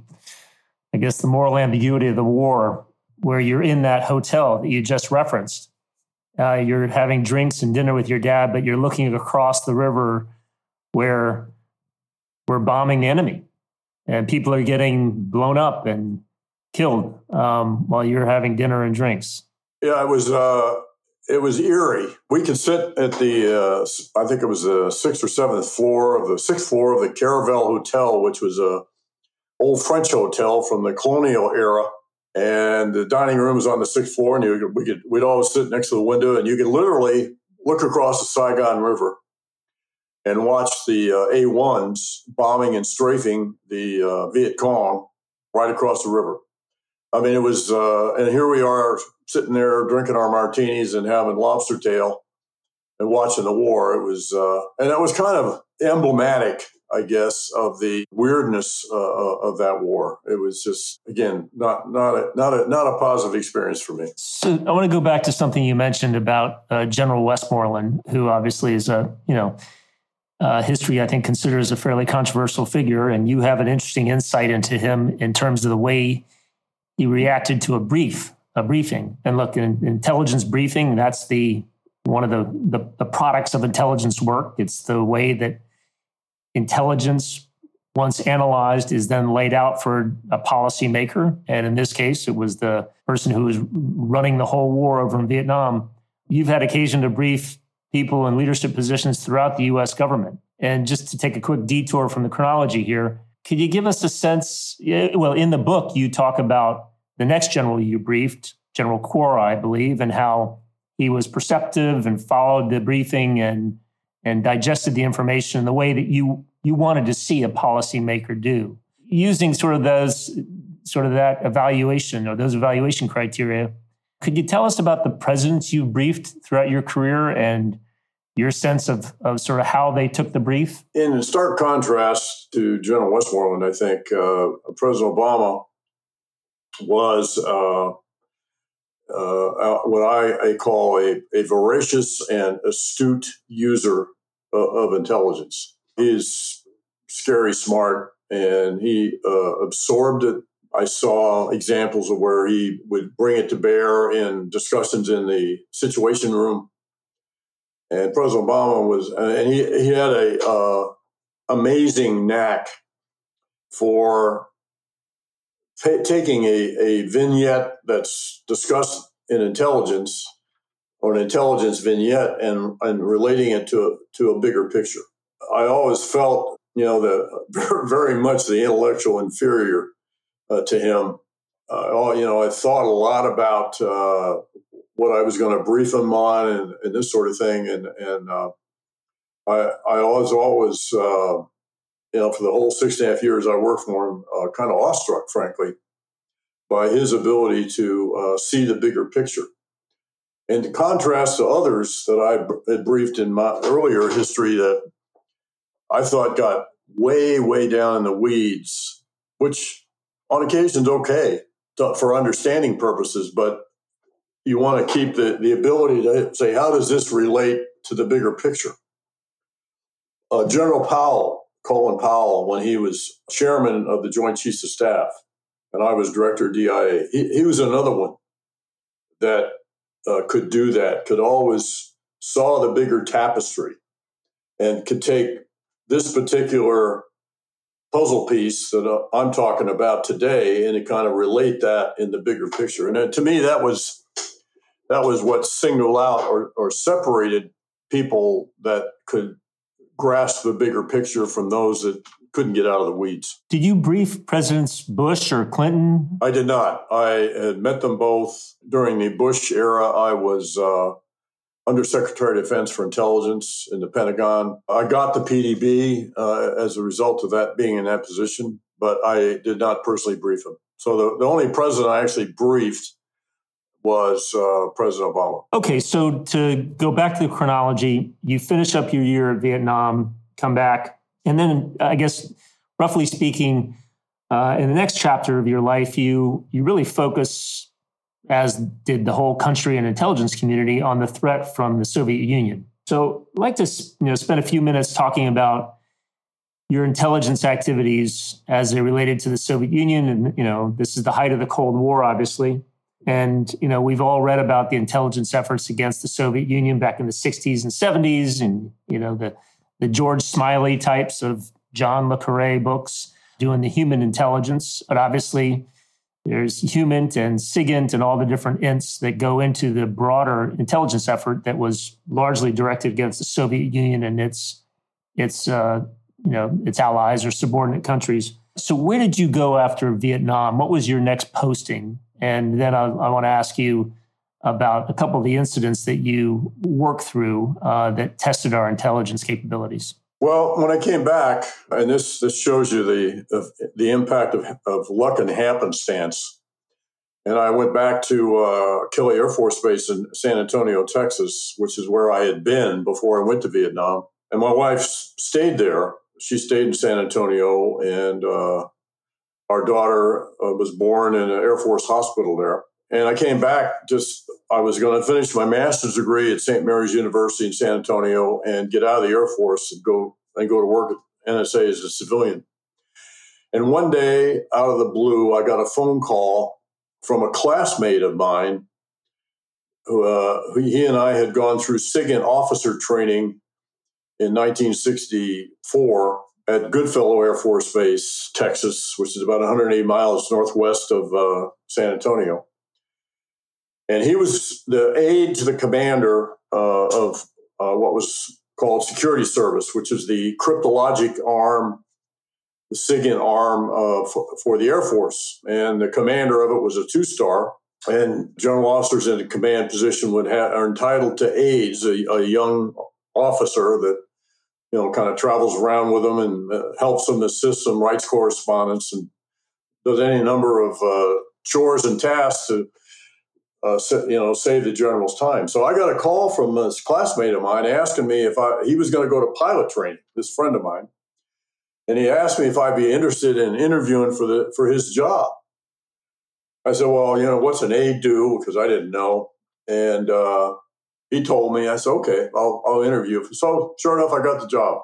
moral ambiguity of the war, where you're in that hotel that you just referenced. You're having drinks and dinner with your dad, but you're looking across the river where we're bombing the enemy, and people are getting blown up and killed while you're having dinner and drinks. Yeah, it was eerie. We could sit at the, I think it was the 6th or 7th floor of the 6th floor of the Caravel Hotel, which was a old French hotel from the colonial era. And the dining room was on the 6th floor, and we'd always sit next to the window, and you could literally look across the Saigon River and watch the A-1s bombing and strafing the Viet Cong right across the river. I mean, it was, and here we are sitting there drinking our martinis and having lobster tail and watching the war. It was, and it was kind of emblematic, I guess, of the weirdness of that war. It was just, again, not a positive experience for me. So I want to go back to something you mentioned about General Westmoreland, who obviously is history, I think, considers a fairly controversial figure, and you have an interesting insight into him in terms of the way he reacted to a briefing. And look, in intelligence briefing, that's one of the products of intelligence work. It's the way that intelligence, once analyzed, is then laid out for a policymaker. And in this case, it was the person who was running the whole war over in Vietnam. You've had occasion to brief people in leadership positions throughout the U.S. government. And just to take a quick detour from the chronology here, could you give us a sense? Well, in the book, you talk about the next general you briefed, General Quora, I believe, and how he was perceptive and followed the briefing and digested the information in the way that you wanted to see a policymaker do. Using that evaluation or those evaluation criteria, could you tell us about the presidents you briefed throughout your career and your sense of sort of how they took the brief? In stark contrast to General Westmoreland, I think President Obama was what I call a voracious and astute user of intelligence. He's scary smart, and he absorbed it. I saw examples of where he would bring it to bear in discussions in the Situation Room. And President Obama he had a amazing knack for taking a vignette that's discussed in intelligence, or an intelligence vignette, and relating it to a bigger picture. I always felt, very much the intellectual inferior to him. I thought a lot about what I was going to brief him on and this sort of thing. And I was always, for the whole 6.5 years I worked for him, kind of awestruck, frankly, by his ability to see the bigger picture. And to contrast to others that I had briefed in my earlier history that I thought got way, way down in the weeds, which on occasion is okay for understanding purposes, but you want to keep the ability to say, how does this relate to the bigger picture? General Colin Powell, when he was chairman of the Joint Chiefs of Staff, and I was director of DIA, he was another one that could do that, could always saw the bigger tapestry and could take this particular puzzle piece that I'm talking about today and to kind of relate that in the bigger picture. And to me, that was what singled out or separated people that could grasp the bigger picture from those that couldn't get out of the weeds. Did you brief Presidents Bush or Clinton? I did not. I had met them both during the Bush era. I was Undersecretary of Defense for Intelligence in the Pentagon. I got the PDB as a result of that being in that position, but I did not personally brief him. So the only president I actually briefed was President Obama. Okay, so to go back to the chronology, you finish up your year at Vietnam, come back, and then I guess, roughly speaking, in the next chapter of your life, you really focus, as did the whole country and intelligence community, on the threat from the Soviet Union. So I'd like to spend a few minutes talking about your intelligence activities as they related to the Soviet Union. And, this is the height of the Cold War, obviously. And, we've all read about the intelligence efforts against the Soviet Union back in the 60s and 70s and, the George Smiley types of John le Carré books doing the human intelligence. But obviously, there's HUMINT and SIGINT and all the different ints that go into the broader intelligence effort that was largely directed against the Soviet Union and its allies or subordinate countries. So where did you go after Vietnam? What was your next posting? And then I want to ask you about a couple of the incidents that you worked through that tested our intelligence capabilities. Well, when I came back, and this shows you the impact of luck and happenstance. And I went back to Kelly Air Force Base in San Antonio, Texas, which is where I had been before I went to Vietnam. And my wife stayed there. She stayed in San Antonio, and our daughter was born in an Air Force hospital there. And I came back I was going to finish my master's degree at St. Mary's University in San Antonio and get out of the Air Force and go to work at NSA as a civilian. And one day, out of the blue, I got a phone call from a classmate of mine who he and I had gone through SIGINT officer training in 1964 at Goodfellow Air Force Base, Texas, which is about 180 miles northwest of San Antonio. And he was the aide to the commander of what was called Security Service, which is the cryptologic arm, the SIGINT arm for the Air Force. And the commander of it was a 2-star. And general officers in a command position are entitled to aides, a young officer that kind of travels around with them and helps them, assists them, writes correspondence, and does any number of chores and tasks to save the general's time. So I got a call from this classmate of mine asking me if he was going to go to pilot training, this friend of mine. And he asked me if I'd be interested in interviewing for his job. I said, well, what's an aide do? Because I didn't know. And he told me. I said, okay, I'll interview. So sure enough, I got the job.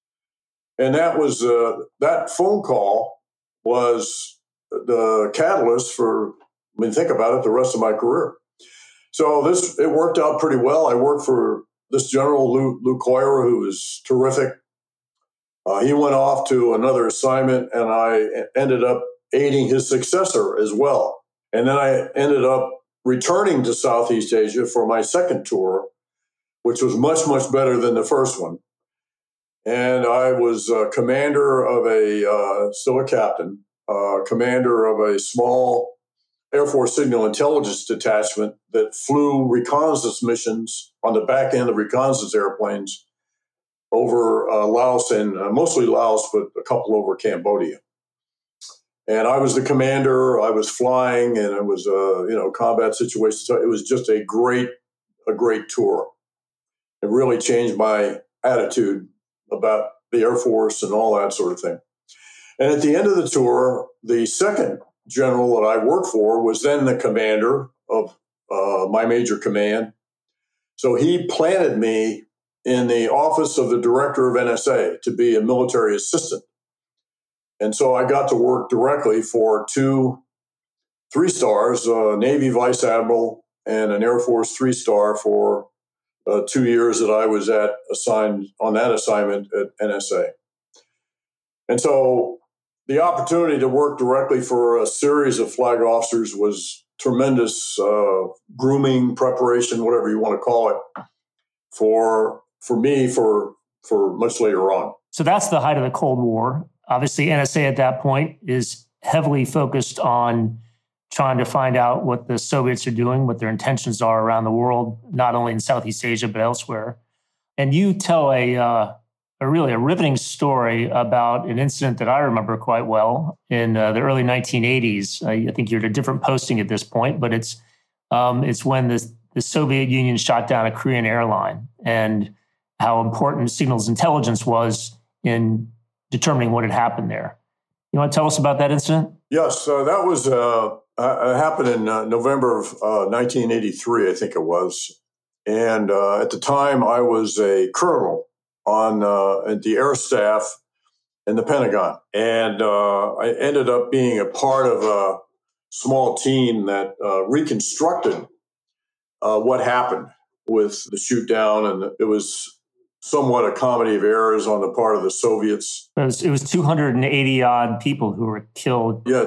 And that was that phone call was the catalyst for, think about it, the rest of my career. So it worked out pretty well. I worked for this General Lou Coyer, who was terrific. He went off to another assignment, and I ended up aiding his successor as well. And then I ended up returning to Southeast Asia for my second tour, which was much, much better than the first one. And I was commander of still a captain, commander of a small Air Force Signal Intelligence Detachment that flew reconnaissance missions on the back end of reconnaissance airplanes over Laos and mostly Laos, but a couple over Cambodia. And I was the commander. I was flying, and it was combat situation. So it was just a great tour. It really changed my attitude about the Air Force and all that sort of thing. And at the end of the tour, the second general that I worked for was then the commander of my major command. So he planted me in the office of the director of NSA to be a military assistant. And so I got to work directly for 2 3-stars, a Navy Vice Admiral and an Air Force 3-star for 2 years that I was assigned on that assignment at NSA. And so the opportunity to work directly for a series of flag officers was tremendous grooming, preparation, whatever you want to call it, for me for much later on. So that's the height of the Cold War. Obviously, NSA at that point is heavily focused on trying to find out what the Soviets are doing, what their intentions are around the world, not only in Southeast Asia, but elsewhere. And you tell a really riveting story about an incident that I remember quite well in the early 1980s. I think you're at a different posting at this point, but it's when the Soviet Union shot down a Korean airline and how important signals intelligence was in determining what had happened there. You want to tell us about that incident? Yes, that was happened in November of 1983, I think it was. And at the time, I was a colonel at the Air Staff in the Pentagon. And I ended up being a part of a small team that reconstructed what happened with the shoot down. And it was somewhat a comedy of errors on the part of the Soviets. It was 280 odd people who were killed. Yeah,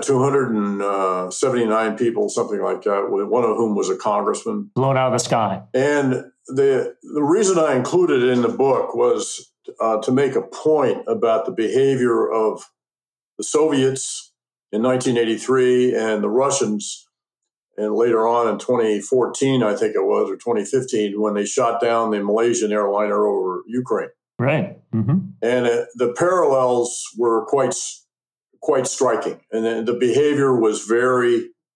279 people, something like that, one of whom was a congressman. Blown out of the sky. And the reason I included it in the book was to make a point about the behavior of the Soviets in 1983 and the Russians, and later on in 2014, I think it was, or 2015, when they shot down the Malaysian airliner over Ukraine. Right. Mm-hmm. And the parallels were quite striking. And the behavior was very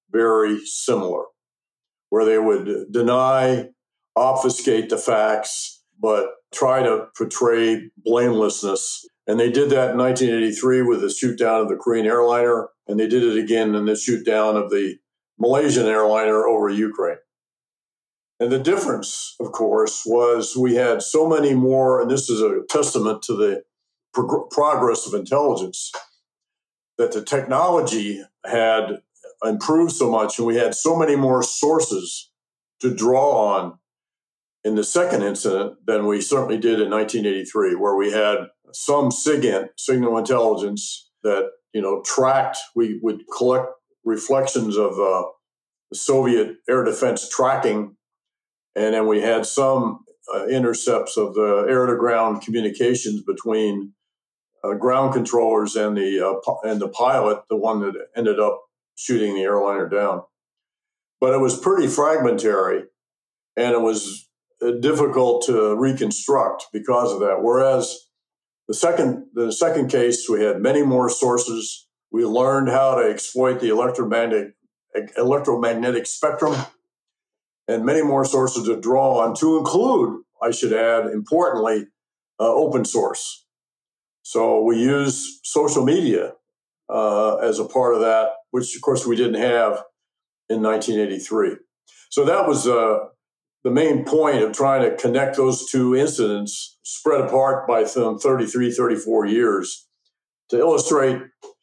very similar, where they would deny, obfuscate the facts, but try to portray blamelessness. And they did that in 1983 with the shoot down of the Korean airliner, and they did it again in the shoot down of the Malaysian airliner over Ukraine. And the difference, of course, was we had so many more, and this is a testament to the progress of intelligence, that the technology had improved so much, and we had so many more sources to draw on in the second incident than we certainly did in 1983, where we had some SIGINT, signal intelligence, that tracked. We would collect reflections of the Soviet air defense tracking, and then we had some intercepts of the air-to-ground communications between ground controllers and the pilot, the one that ended up shooting the airliner down. But it was pretty fragmentary, and it was difficult to reconstruct because of that. Whereas the second case, we had many more sources. We learned how to exploit the electromagnetic spectrum, and many more sources to draw on, to include, I should add, importantly, open source. So we use social media as a part of that, which, of course, we didn't have in 1983. So that was the main point of trying to connect those two incidents spread apart by some 33, 34 years to illustrate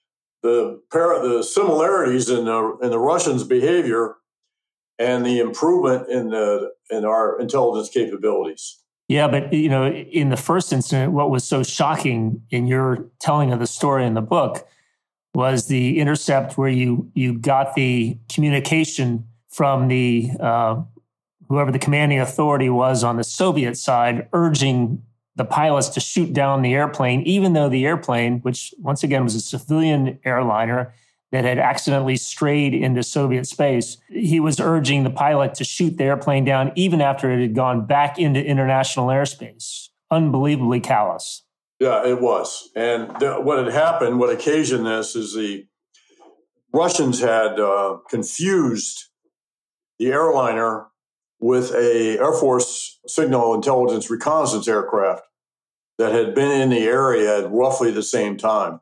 the similarities in the Russians' behavior and the improvement in our intelligence capabilities. Yeah, but in the first incident, what was so shocking in your telling of the story in the book was the intercept where you got the communication from the whoever the commanding authority was on the Soviet side, urging the pilots to shoot down the airplane, even though the airplane, which once again was a civilian airliner that had accidentally strayed into Soviet space, he was urging the pilot to shoot the airplane down even after it had gone back into international airspace. Unbelievably callous. Yeah, it was. And what had happened, what occasioned this, is the Russians had confused the airliner with a Air Force signal intelligence reconnaissance aircraft that had been in the area at roughly the same time.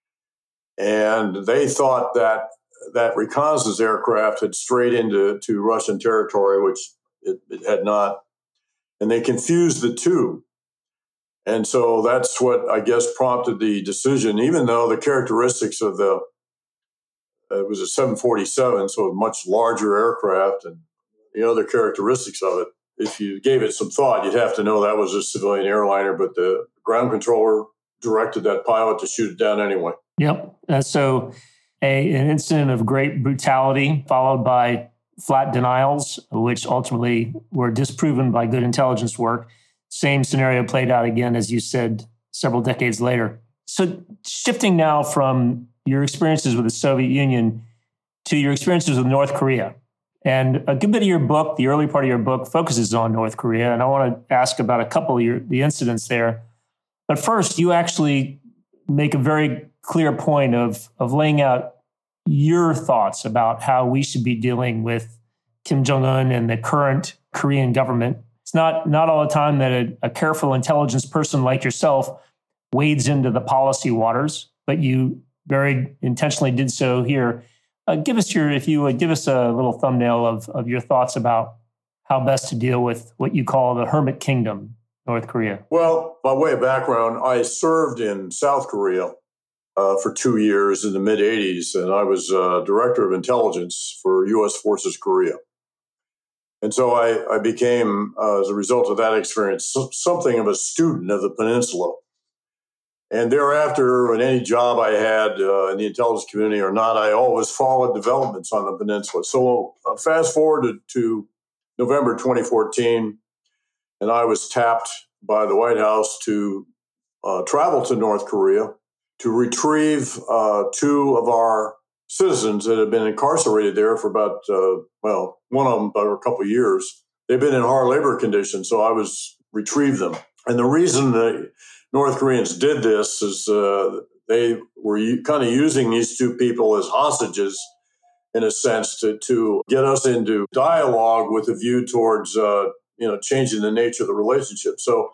And they thought that reconnaissance aircraft had strayed into Russian territory, which it had not. And they confused the two. And so that's what, I guess, prompted the decision, even though the characteristics of it was a 747, so a much larger aircraft, and the other characteristics of it, if you gave it some thought, you'd have to know that was a civilian airliner, but the ground controller directed that pilot to shoot it down anyway. Yep. So an incident of great brutality followed by flat denials, which ultimately were disproven by good intelligence work. Same scenario played out again, as you said, several decades later. So shifting now from your experiences with the Soviet Union to your experiences with North Korea. And a good bit of your book, the early part of your book, focuses on North Korea. And I want to ask about a couple of the incidents there. But first, you actually make a very clear point of laying out your thoughts about how we should be dealing with Kim Jong-un and the current Korean government. It's not all the time that a careful intelligence person like yourself wades into the policy waters, but you very intentionally did so here. If you would give us a little thumbnail of your thoughts about how best to deal with what you call the Hermit Kingdom, North Korea. Well, by way of background, I served in South Korea for 2 years in the mid-'80s, and I was director of intelligence for U.S. Forces Korea. And so I became, as a result of that experience, something of a student of the peninsula. And thereafter, in any job I had in the intelligence community or not, I always followed developments on the peninsula. So fast forward to November 2014, and I was tapped by the White House to travel to North Korea to retrieve two of our citizens that had been incarcerated there for about, one of them about a couple of years. They've been in hard labor conditions, so I retrieved them. And the reason the North Koreans did this is they were kind of using these two people as hostages in a sense, to get us into dialogue with a view towards changing the nature of the relationship. So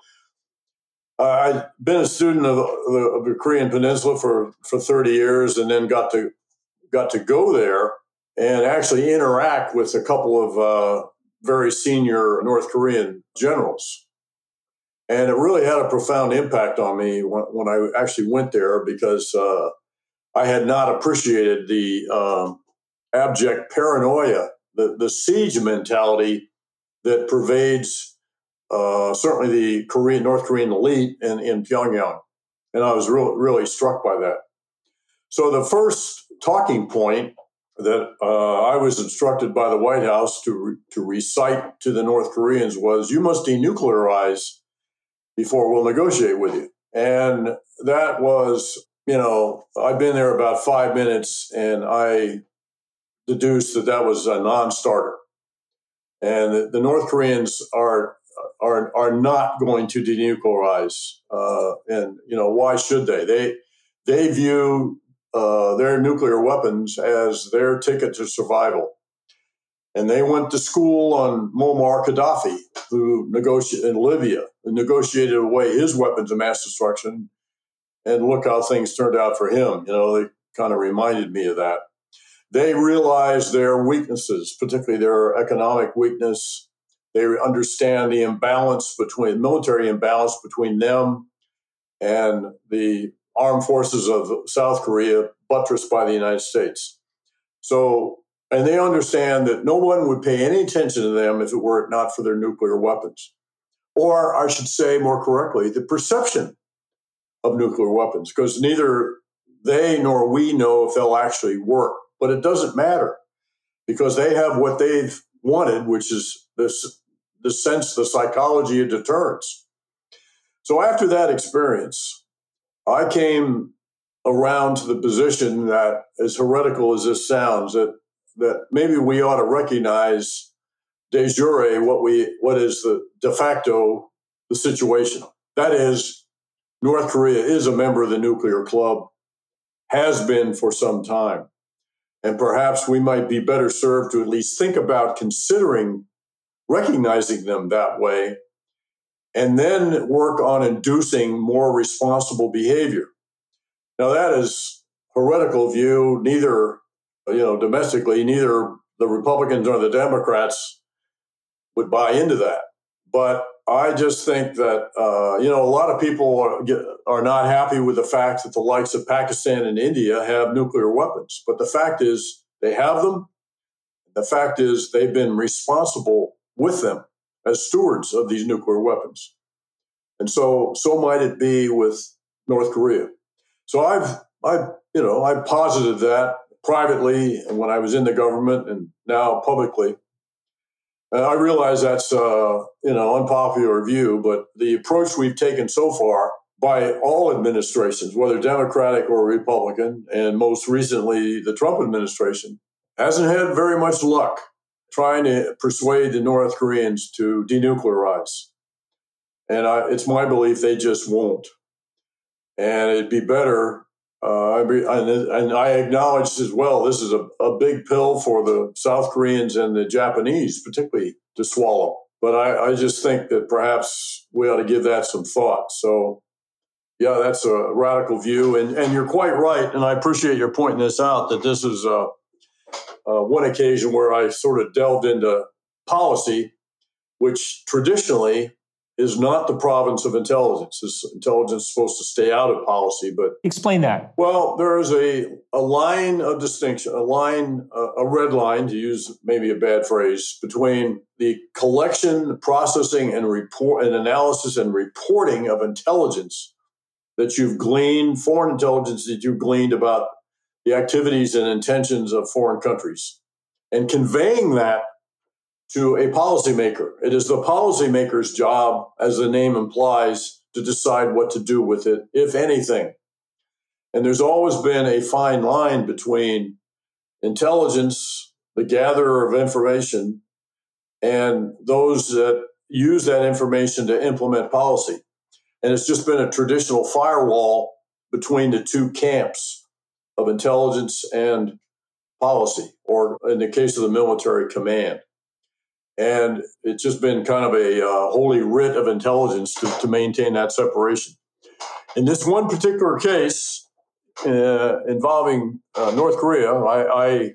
I'd been a student of the Korean Peninsula for 30 years, and then got to go there and actually interact with a couple of very senior North Korean generals. And it really had a profound impact on me when I actually went there, because I had not appreciated the abject paranoia, the siege mentality that pervades certainly the North Korean elite in Pyongyang. And I was really struck by that. So the first talking point that I was instructed by the White House to recite to the North Koreans was, you must denuclearize before we'll negotiate with you. And that was, I'd been there about 5 minutes, and I deduced that was a non-starter. And the North Koreans are not going to denuclearize. And why should they? They view their nuclear weapons as their ticket to survival. And they went to school on Muammar Gaddafi, who negotiated in Libya, and negotiated away his weapons of mass destruction. And look how things turned out for him. They kind of reminded me of that. They realize their weaknesses, particularly their economic weakness. They understand the military imbalance between them and the armed forces of South Korea, buttressed by the United States. So, and they understand that no one would pay any attention to them if it were not for their nuclear weapons. Or I should say more correctly, the perception of nuclear weapons, because neither they nor we know if they'll actually work. But it doesn't matter, because they have what they've wanted, which is the psychology of deterrence. So after that experience, I came around to the position that, as heretical as this sounds, that maybe we ought to recognize de jure what is the de facto the situation. That is, North Korea is a member of the nuclear club, has been for some time. And perhaps we might be better served to at least think about considering recognizing them that way, and then work on inducing more responsible behavior. Now, that is heretical view. Neither, domestically, neither the Republicans or the Democrats would buy into that. But I just think that, a lot of people are not happy with the fact that the likes of Pakistan and India have nuclear weapons. But the fact is they have them. The fact is they've been responsible with them as stewards of these nuclear weapons. And so might it be with North Korea. So I've posited that privately when I was in the government, and now publicly. And I realize that's unpopular view, but the approach we've taken so far by all administrations, whether Democratic or Republican, and most recently the Trump administration, hasn't had very much luck trying to persuade the North Koreans to denuclearize. And it's my belief they just won't. And it'd be better. And I acknowledge as well, this is a big pill for the South Koreans and the Japanese, particularly, to swallow. But I just think that perhaps we ought to give that some thought. So, yeah, that's a radical view. And you're quite right. And I appreciate your pointing this out, that this is one occasion where I sort of delved into policy, which traditionally is not the province of intelligence. Intelligence is supposed to stay out of policy, but... Explain that. Well, there is a line of distinction, a red line, to use maybe a bad phrase, between the collection, processing, and analysis and reporting of intelligence that you've gleaned, foreign intelligence that you've gleaned about the activities and intentions of foreign countries, and conveying that to a policymaker. It is the policymaker's job, as the name implies, to decide what to do with it, if anything. And there's always been a fine line between intelligence, the gatherer of information, and those that use that information to implement policy. And it's just been a traditional firewall between the two camps of intelligence and policy, or in the case of the military command. And it's just been kind of a holy writ of intelligence to maintain that separation. In this one particular case involving North Korea, I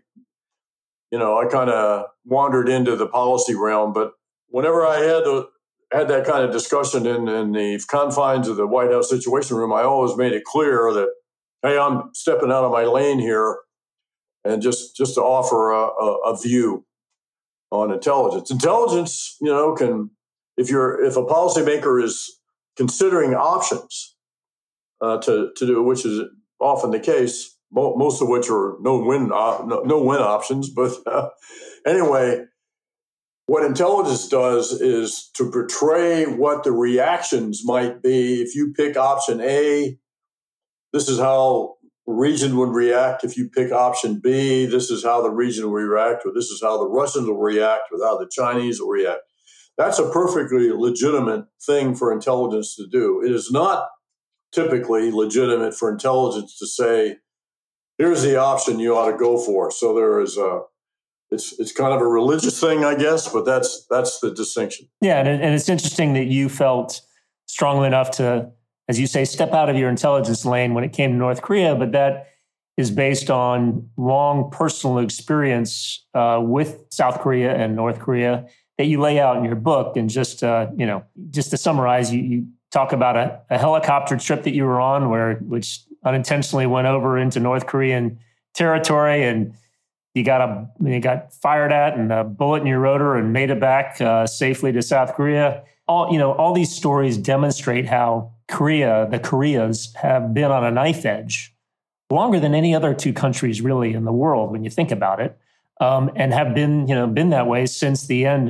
kind of wandered into the policy realm, but whenever I had that kind of discussion in the confines of the White House Situation Room, I always made it clear that, hey, I'm stepping out of my lane here, and just to offer a view on intelligence. Intelligence, can, if a policymaker is considering options to do, which is often the case, most of which are no win options. But anyway, what intelligence does is to portray what the reactions might be. If you pick option A, this is how the region would react. If you pick option B, this is how the region will react, or this is how the Russians will react, or how the Chinese will react. That's a perfectly legitimate thing for intelligence to do. It is not typically legitimate for intelligence to say, here's the option you ought to go for. So there is it's kind of a religious thing, I guess, but that's the distinction. Yeah, and it's interesting that you felt strongly enough to, as you say, step out of your intelligence lane when it came to North Korea, but that is based on long personal experience with South Korea and North Korea that you lay out in your book. And just to summarize, you talk about a helicopter trip that you were on, which unintentionally went over into North Korean territory, and you got fired at, and a bullet in your rotor, and made it back safely to South Korea. All these stories demonstrate how the Koreas have been on a knife edge longer than any other two countries really in the world when you think about it, and have been that way since the end,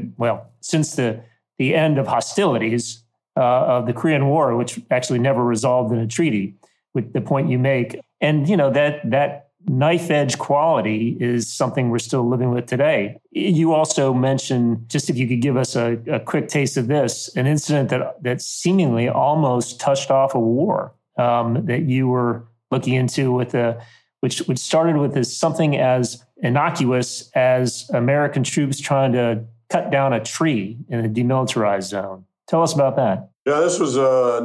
since the end of hostilities of the Korean War, which actually never resolved in a treaty, with the point you make. And that knife edge quality is something we're still living with today. You also mentioned, just if you could give us a quick taste of this, an incident that seemingly almost touched off a war that you were looking into which started with something as innocuous as American troops trying to cut down a tree in a demilitarized zone. Tell us about that. Yeah, this was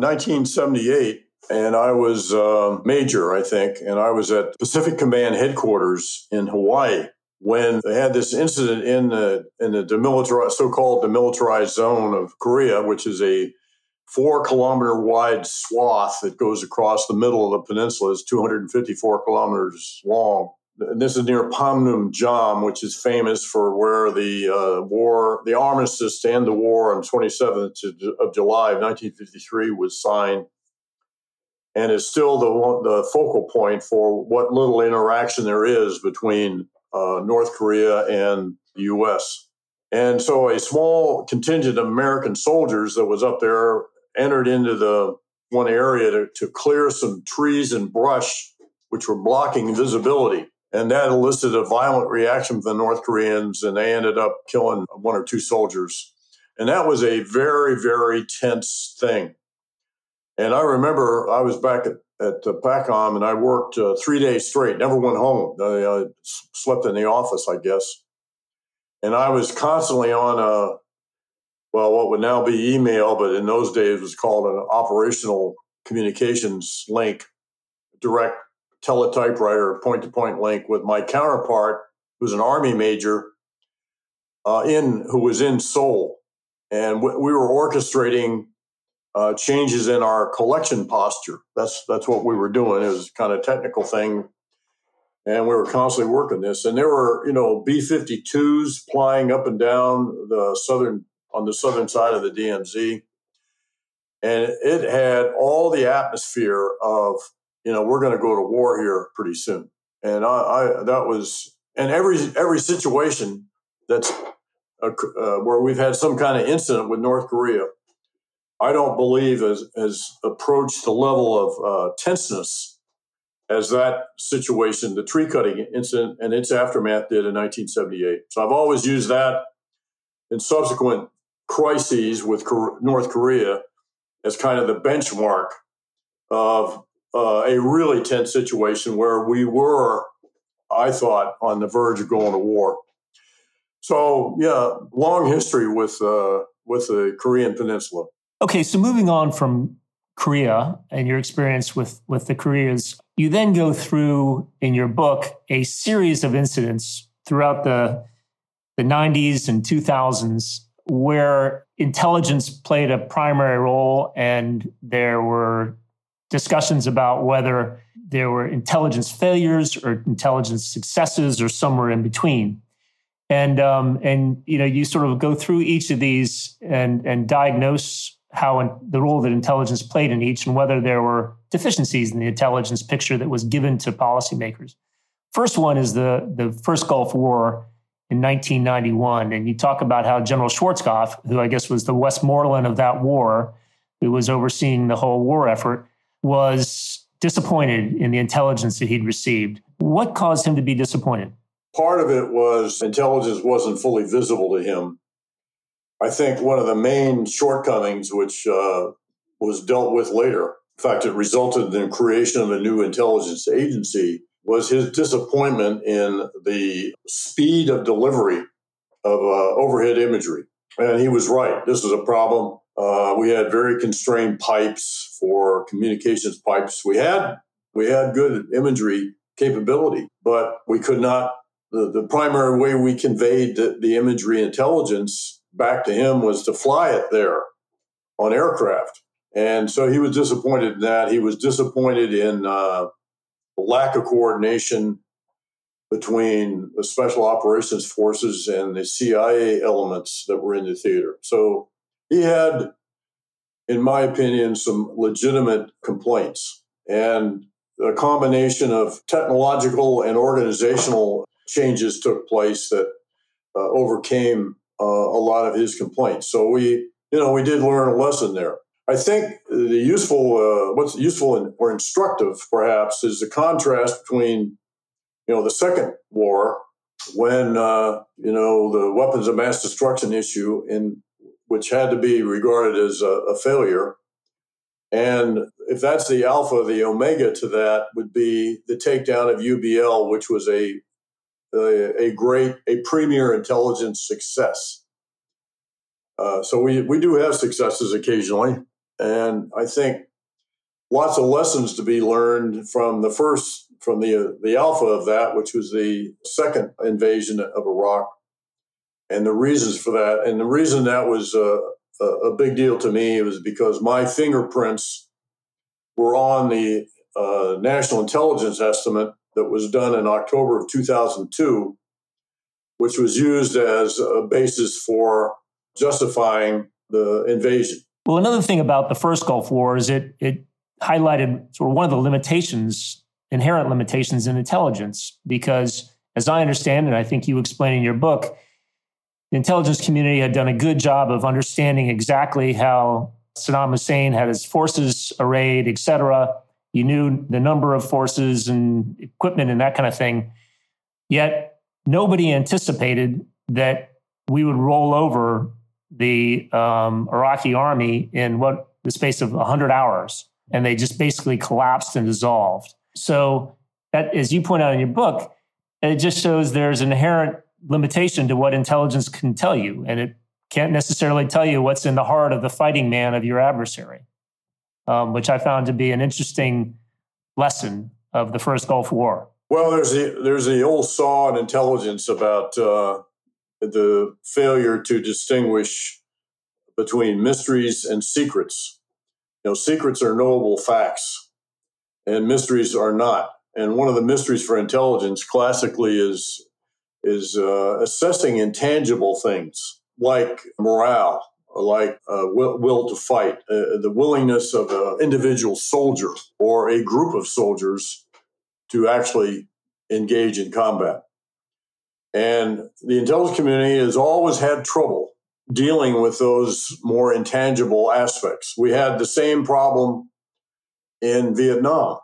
1978. And I was major, I think, and I was at Pacific Command headquarters in Hawaii when they had this incident in the so-called demilitarized zone of Korea, which is a 4-kilometer wide swath that goes across the middle of the peninsula. It's 254 kilometers long. And this is near Panmunjom, which is famous for where the armistice to end the war on 27th of July of 1953 was signed, and is still the focal point for what little interaction there is between North Korea and the U.S. And so a small contingent of American soldiers that was up there entered into the one area to clear some trees and brush which were blocking visibility. And that elicited a violent reaction from the North Koreans, and they ended up killing 1 or 2 soldiers. And that was a very, very tense thing. And I remember I was back at PACOM, and I worked 3 days straight, never went home. I slept in the office, I guess. And I was constantly on what would now be email, but in those days was called an operational communications link, direct teletypewriter, point-to-point link with my counterpart, who's an Army major, who was in Seoul. And we were orchestrating changes in our collection posture. That's what we were doing. It was kind of a technical thing, and we were constantly working this. And there were, B-52s flying up and down on the southern side of the DMZ, and it had all the atmosphere of, we're going to go to war here pretty soon. And and every situation that's where we've had some kind of incident with North Korea, I don't believe has approached the level of tenseness as that situation, the tree cutting incident and its aftermath did in 1978. So I've always used that in subsequent crises with North Korea as kind of the benchmark of a really tense situation where we were I thought, on the verge of going to war. So, yeah, long history with the Korean Peninsula. Okay, so moving on from Korea and your experience with the Koreas, you then go through in your book a series of incidents throughout the 90s and 2000s where intelligence played a primary role, and there were discussions about whether there were intelligence failures or intelligence successes or somewhere in between. And you sort of go through each of these and diagnose how the role that intelligence played in each and whether there were deficiencies in the intelligence picture that was given to policymakers. First one is the first Gulf War in 1991. And you talk about how General Schwarzkopf, who I guess was the Westmoreland of that war, who was overseeing the whole war effort, was disappointed in the intelligence that he'd received. What caused him to be disappointed? Part of it was intelligence wasn't fully visible to him. I think one of the main shortcomings, which was dealt with later, in fact, it resulted in the creation of a new intelligence agency, was his disappointment in the speed of delivery of overhead imagery. And he was right. This was a problem. We had very constrained pipes for communications pipes. We had good imagery capability, but we could not. The primary way we conveyed the imagery intelligence back to him was to fly it there on aircraft. And so he was disappointed in that. He was disappointed in the lack of coordination between the Special Operations Forces and the CIA elements that were in the theater. So he had, in my opinion, some legitimate complaints. And a combination of technological and organizational changes took place that overcame a lot of his complaints. So we did learn a lesson there. I think what's useful or instructive, perhaps, is the contrast between, the Second War, when the weapons of mass destruction issue, which had to be regarded as a failure, and if that's the alpha, the omega to that would be the takedown of UBL, which was a premier intelligence success. So we do have successes occasionally, and I think lots of lessons to be learned from the alpha of that, which was the second invasion of Iraq, and the reasons for that. And the reason that was a big deal to me was because my fingerprints were on the National Intelligence Estimate that was done in October of 2002, which was used as a basis for justifying the invasion. Well, another thing about the first Gulf War is it highlighted sort of one of the inherent limitations in intelligence, because as I understand, and I think you explain in your book, the intelligence community had done a good job of understanding exactly how Saddam Hussein had his forces arrayed, et cetera. You knew the number of forces and equipment and that kind of thing. Yet nobody anticipated that we would roll over the Iraqi army in the space of 100 hours. And they just basically collapsed and dissolved. So that, as you point out in your book, it just shows there's an inherent limitation to what intelligence can tell you. And it can't necessarily tell you what's in the heart of the fighting man of your adversary, which I found to be an interesting lesson of the first Gulf War. Well, there's the old saw in intelligence about the failure to distinguish between mysteries and secrets. Secrets are knowable facts, and mysteries are not. And one of the mysteries for intelligence classically is assessing intangible things like morale, like will to fight, the willingness of an individual soldier or a group of soldiers to actually engage in combat. And the intelligence community has always had trouble dealing with those more intangible aspects. We had the same problem in Vietnam.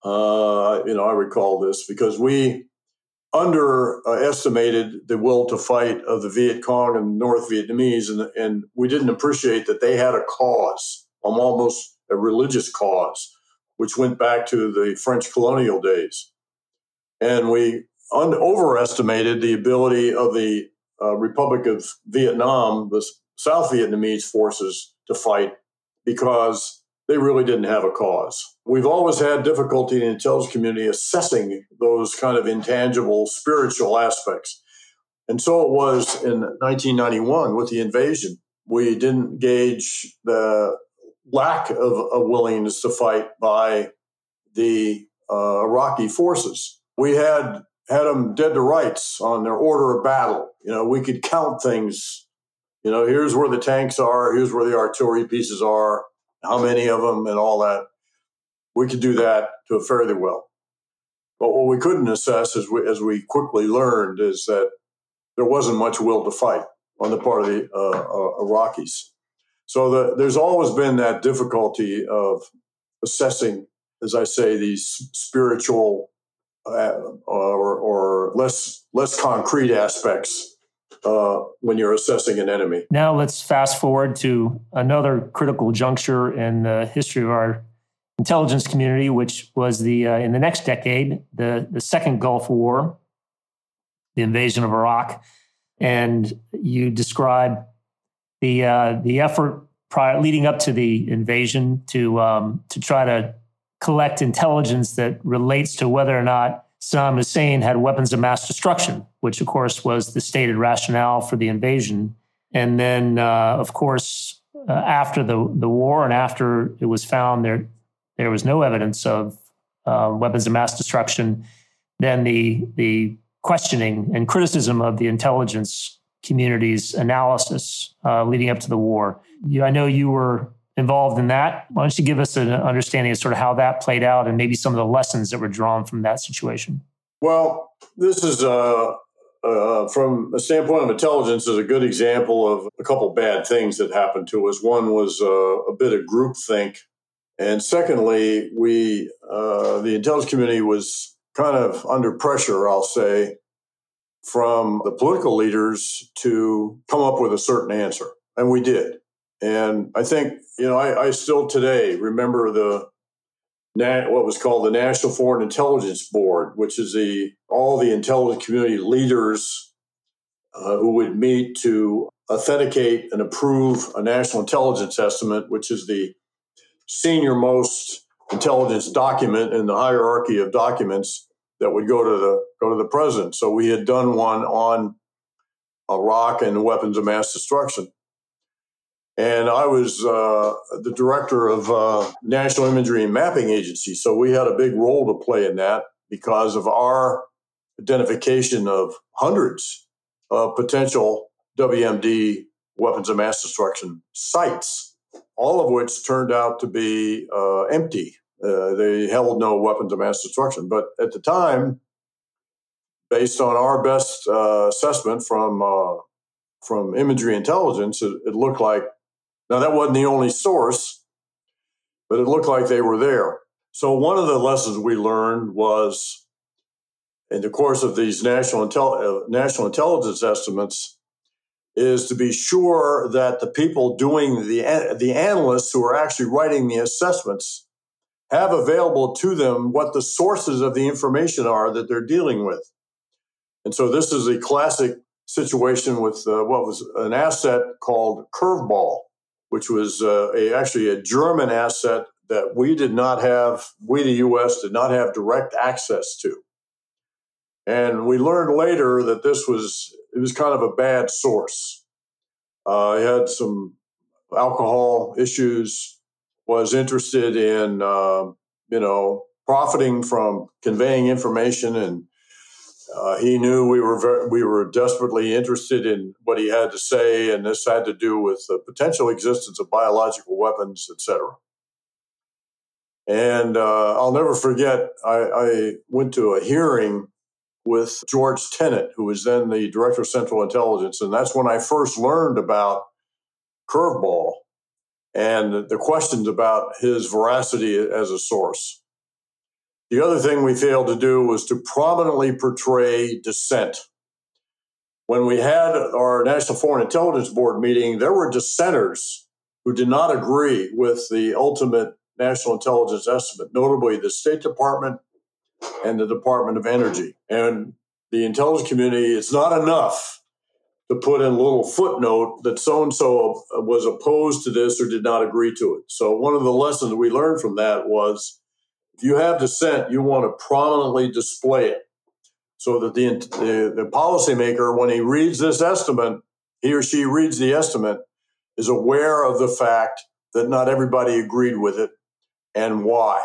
I recall this because we underestimated the will to fight of the Viet Cong and North Vietnamese, and we didn't appreciate that they had a cause, almost a religious cause, which went back to the French colonial days. And we overestimated the ability of the Republic of Vietnam, the South Vietnamese forces, to fight because they really didn't have a cause. We've always had difficulty in the intelligence community assessing those kind of intangible spiritual aspects. And so it was in 1991 with the invasion. We didn't gauge the lack of a willingness to fight by the Iraqi forces. We had them dead to rights on their order of battle. We could count things. Here's where the tanks are. Here's where the artillery pieces are. How many of them and all that. We could do that to fairly well. But what we couldn't assess, as we quickly learned, is that there wasn't much will to fight on the part of the Iraqis. So there's always been that difficulty of assessing, as I say, these spiritual or less concrete aspects when you're assessing an enemy. Now let's fast forward to another critical juncture in the history of our intelligence community, which was in the next decade, the second Gulf War, the invasion of Iraq. And you describe the effort leading up to the invasion to try to collect intelligence that relates to whether or not Saddam Hussein had weapons of mass destruction, which, of course, was the stated rationale for the invasion. And then, of course, after the war and after it was found there was no evidence of weapons of mass destruction, then the questioning and criticism of the intelligence community's analysis leading up to the war. I know you were involved in that. Why don't you give us an understanding of sort of how that played out and maybe some of the lessons that were drawn from that situation? Well, this is, from a standpoint of intelligence, is a good example of a couple bad things that happened to us. One was a bit of groupthink. And secondly, the intelligence community was kind of under pressure, I'll say, from the political leaders to come up with a certain answer. And we did. And I think, I still today remember what was called the National Foreign Intelligence Board, which is all the intelligence community leaders who would meet to authenticate and approve a national intelligence estimate, which is the senior most intelligence document in the hierarchy of documents that would go to the president. So we had done one on Iraq and weapons of mass destruction. And I was the director of National Imagery and Mapping Agency. So we had a big role to play in that because of our identification of hundreds of potential WMD weapons of mass destruction sites, all of which turned out to be empty. They held no weapons of mass destruction. But at the time, based on our best assessment from imagery intelligence, it looked like, now that wasn't the only source, but it looked like they were there. So one of the lessons we learned was, in the course of these national intelligence estimates, is to be sure that the people doing the analysts who are actually writing the assessments have available to them what the sources of the information are that they're dealing with. And so this is a classic situation with what was an asset called Curveball, which was actually a German asset that we, the U.S., did not have direct access to. And we learned later that it was kind of a bad source. It had some alcohol issues, was interested in, profiting from conveying information, and he knew we were desperately interested in what he had to say, and this had to do with the potential existence of biological weapons, etc. And I'll never forget, I went to a hearing with George Tenet, who was then the Director of Central Intelligence, and that's when I first learned about Curveball and the questions about his veracity as a source. The other thing we failed to do was to prominently portray dissent. When we had our National Foreign Intelligence Board meeting, there were dissenters who did not agree with the ultimate national intelligence estimate, notably the State Department and the Department of Energy. And the intelligence community, it's not enough to put in a little footnote that so-and-so was opposed to this or did not agree to it. So one of the lessons we learned from that was, if you have dissent, you want to prominently display it so that the policymaker, when he reads this estimate, he or she reads the estimate, is aware of the fact that not everybody agreed with it and why.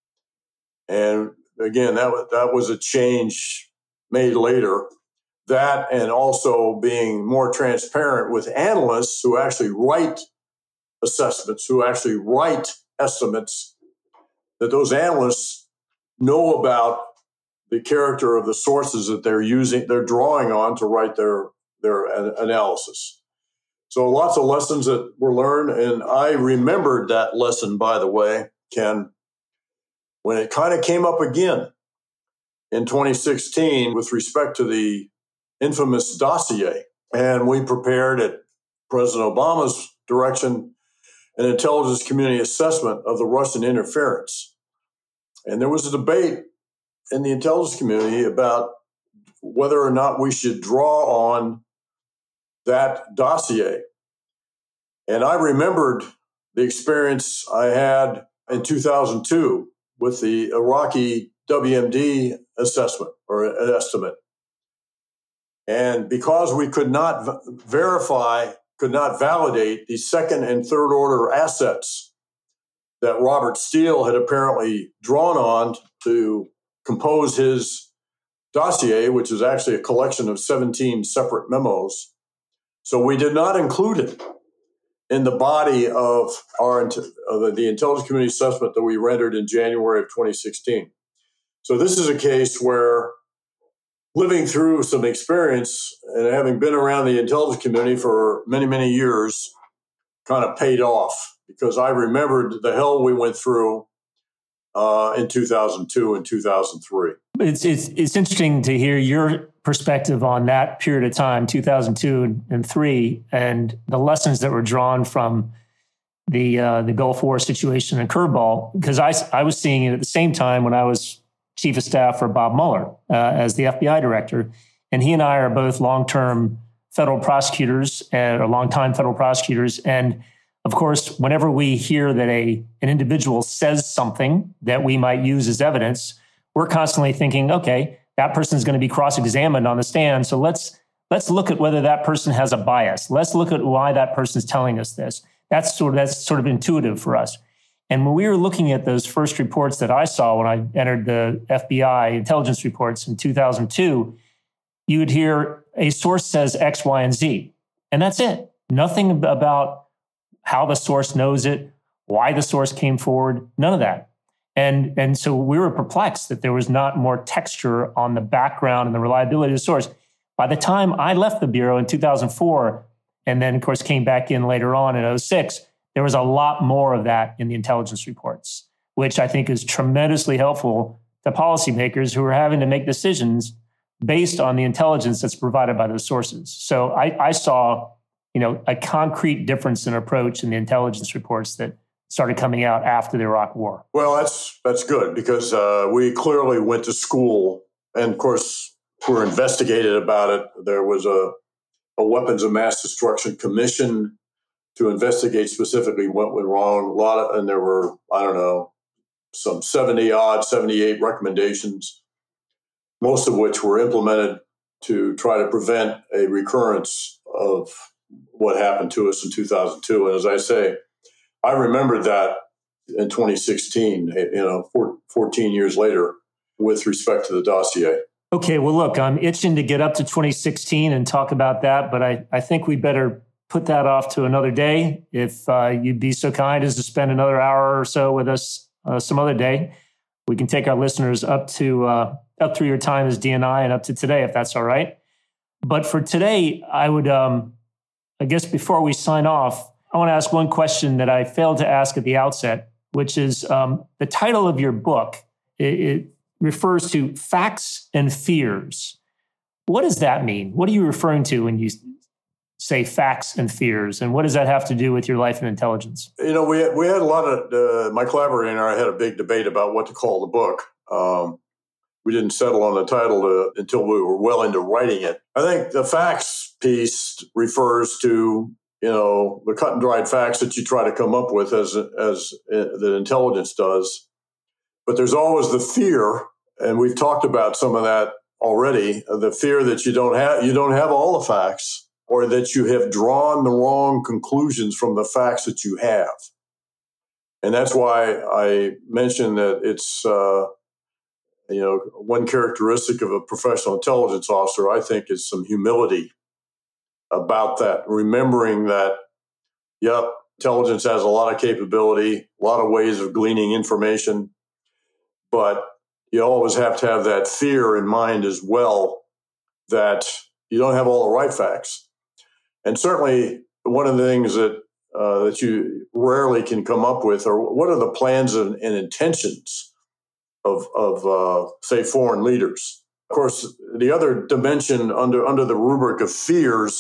And again, that was a change made later. That, and also being more transparent with analysts who actually write assessments, who actually write estimates, that those analysts know about the character of the sources that they're drawing on to write their analysis. So lots of lessons that were learned. And I remembered that lesson, by the way, Ken, when it kind of came up again in 2016 with respect to the infamous dossier. And we prepared, at President Obama's direction, an intelligence community assessment of the Russian interference. And there was a debate in the intelligence community about whether or not we should draw on that dossier. And I remembered the experience I had in 2002 with the Iraqi WMD assessment or an estimate. And because we could not could not validate the second and third order assets that Robert Steele had apparently drawn on to compose his dossier, which is actually a collection of 17 separate memos. So we did not include it in the body of the intelligence community assessment that we rendered in January of 2016. So this is a case where, living through some experience and having been around the intelligence community for many, many years, kind of paid off, because I remembered the hell we went through in 2002 and 2003. It's interesting to hear your perspective on that period of time, 2002 and 3, and the lessons that were drawn from the Gulf War situation and curveball, because I was seeing it at the same time when I was chief of staff for Bob Mueller as the FBI director. And he and I are both long-term federal prosecutors or long-time federal prosecutors. And of course, whenever we hear that an individual says something that we might use as evidence, we're constantly thinking, okay, that person's going to be cross-examined on the stand. So let's look at whether that person has a bias. Let's look at why that person's telling us this. That's sort of intuitive for us. And when we were looking at those first reports that I saw when I entered the FBI intelligence reports in 2002, you would hear a source says X, Y, and Z. And that's it. Nothing about how the source knows it, why the source came forward, none of that. And so we were perplexed that there was not more texture on the background and the reliability of the source. By the time I left the Bureau in 2004, and then, of course, came back in later on in 2006, there was a lot more of that in the intelligence reports, which I think is tremendously helpful to policymakers who are having to make decisions based on the intelligence that's provided by those sources. So I saw, a concrete difference in approach in the intelligence reports that started coming out after the Iraq War. Well, that's good, because we clearly went to school, and of course, were investigated about it. There was a weapons of mass destruction commission to investigate specifically what went wrong. And there were, some 78 recommendations, most of which were implemented to try to prevent a recurrence of what happened to us in 2002. And as I say, I remembered that in 2016, 14 years later, with respect to the dossier. Okay, well, look, I'm itching to get up to 2016 and talk about that, but I think we better put that off to another day. If you'd be so kind as to spend another hour or so with us some other day, we can take our listeners up through your time as DNI and up to today, if that's all right. But for today, I would, I guess before we sign off, I want to ask one question that I failed to ask at the outset, which is the title of your book. It refers to Facts and Fears. What does that mean? What are you referring to when you say facts and fears, and what does that have to do with your life and intelligence? We had a lot of, my collaborator and I had a big debate about what to call the book. we didn't settle on a title until we were well into writing it. I think the facts piece refers to, the cut and dried facts that you try to come up with as the intelligence does. But there's always the fear, and we've talked about some of that already, the fear that you don't have all the facts, or that you have drawn the wrong conclusions from the facts that you have. And that's why I mentioned that it's, one characteristic of a professional intelligence officer, I think, is some humility about that, remembering that, intelligence has a lot of capability, a lot of ways of gleaning information, but you always have to have that fear in mind as well, that you don't have all the right facts. And certainly one of the things that you rarely can come up with are what are the plans and intentions of say, foreign leaders. Of course, the other dimension under the rubric of fears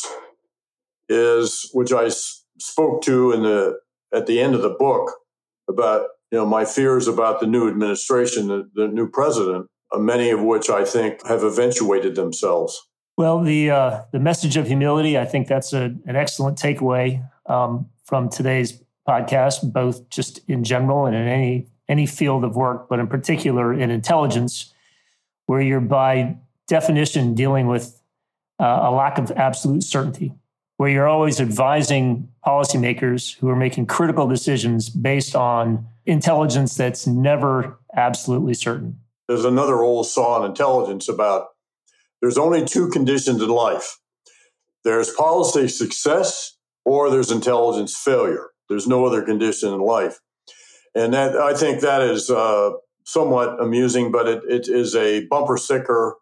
is, which I spoke to at the end of the book, about my fears about the new administration, the new president, many of which I think have eventuated themselves. Well, the message of humility, I think that's an excellent takeaway from today's podcast, both just in general and in any field of work, but in particular in intelligence, where you're by definition dealing with a lack of absolute certainty, where you're always advising policymakers who are making critical decisions based on intelligence that's never absolutely certain. There's another old saw in intelligence about there's only two conditions in life. There's policy success or there's intelligence failure. There's no other condition in life. And that, I think that is somewhat amusing, but it is a bumper sticker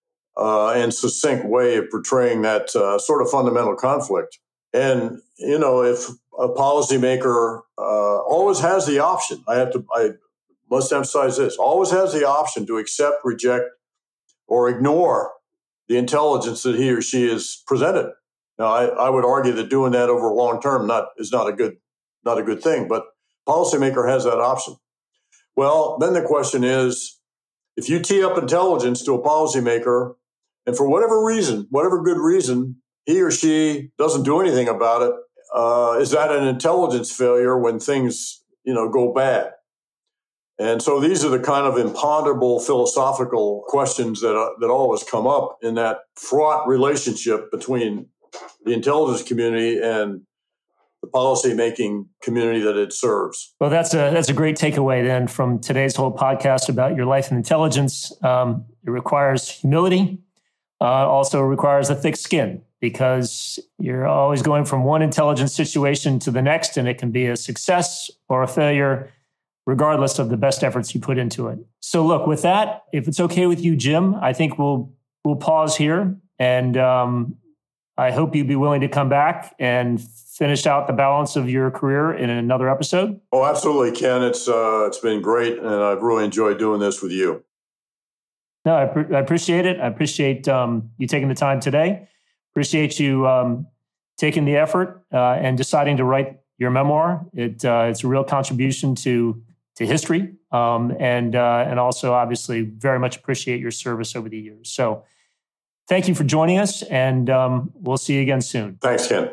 and succinct way of portraying that sort of fundamental conflict. And, if a policymaker always has the option, I must emphasize this, always has the option to accept, reject, or ignore the intelligence that he or she is presented. Now, I would argue that doing that over long term is not a good thing, but policymaker has that option. Well, then the question is, if you tee up intelligence to a policymaker, and for whatever reason, whatever good reason, he or she doesn't do anything about it, is that an intelligence failure when things, go bad? And so these are the kind of imponderable philosophical questions that always come up in that fraught relationship between the intelligence community and the policy-making community that it serves. Well, that's a great takeaway then from today's whole podcast about your life in intelligence. It requires humility, also requires a thick skin, because you're always going from one intelligence situation to the next, and it can be a success or a failure, regardless of the best efforts you put into it. So look, with that, if it's okay with you, Jim, I think we'll pause here, and I hope you'd be willing to come back and finish out the balance of your career in another episode. Oh, absolutely, Ken. It's been great, and I've really enjoyed doing this with you. No, I appreciate it. I appreciate you taking the time today. Appreciate you taking the effort and deciding to write your memoir. It's a real contribution to history, and also obviously very much appreciate your service over the years. So thank you for joining us, and we'll see you again soon. Thanks, Ken.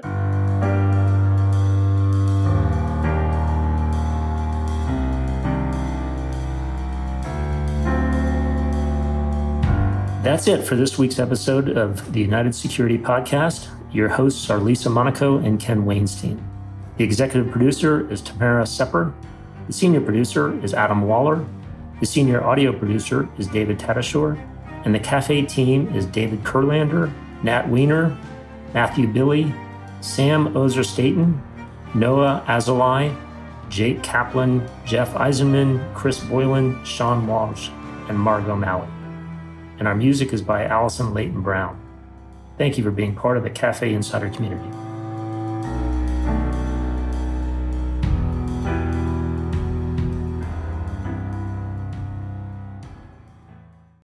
That's it for this week's episode of the United Security Podcast. Your hosts are Lisa Monaco and Ken Weinstein. The executive producer is Tamara Sepper. The senior producer is Adam Waller. The senior audio producer is David Tadashore. And the Cafe team is David Kurlander, Nat Weiner, Matthew Billy, Sam Ozer-Staten, Noah Azulai, Jake Kaplan, Jeff Eisenman, Chris Boylan, Sean Walsh, and Margot Malley. And our music is by Allison Leighton Brown. Thank you for being part of the Cafe Insider community.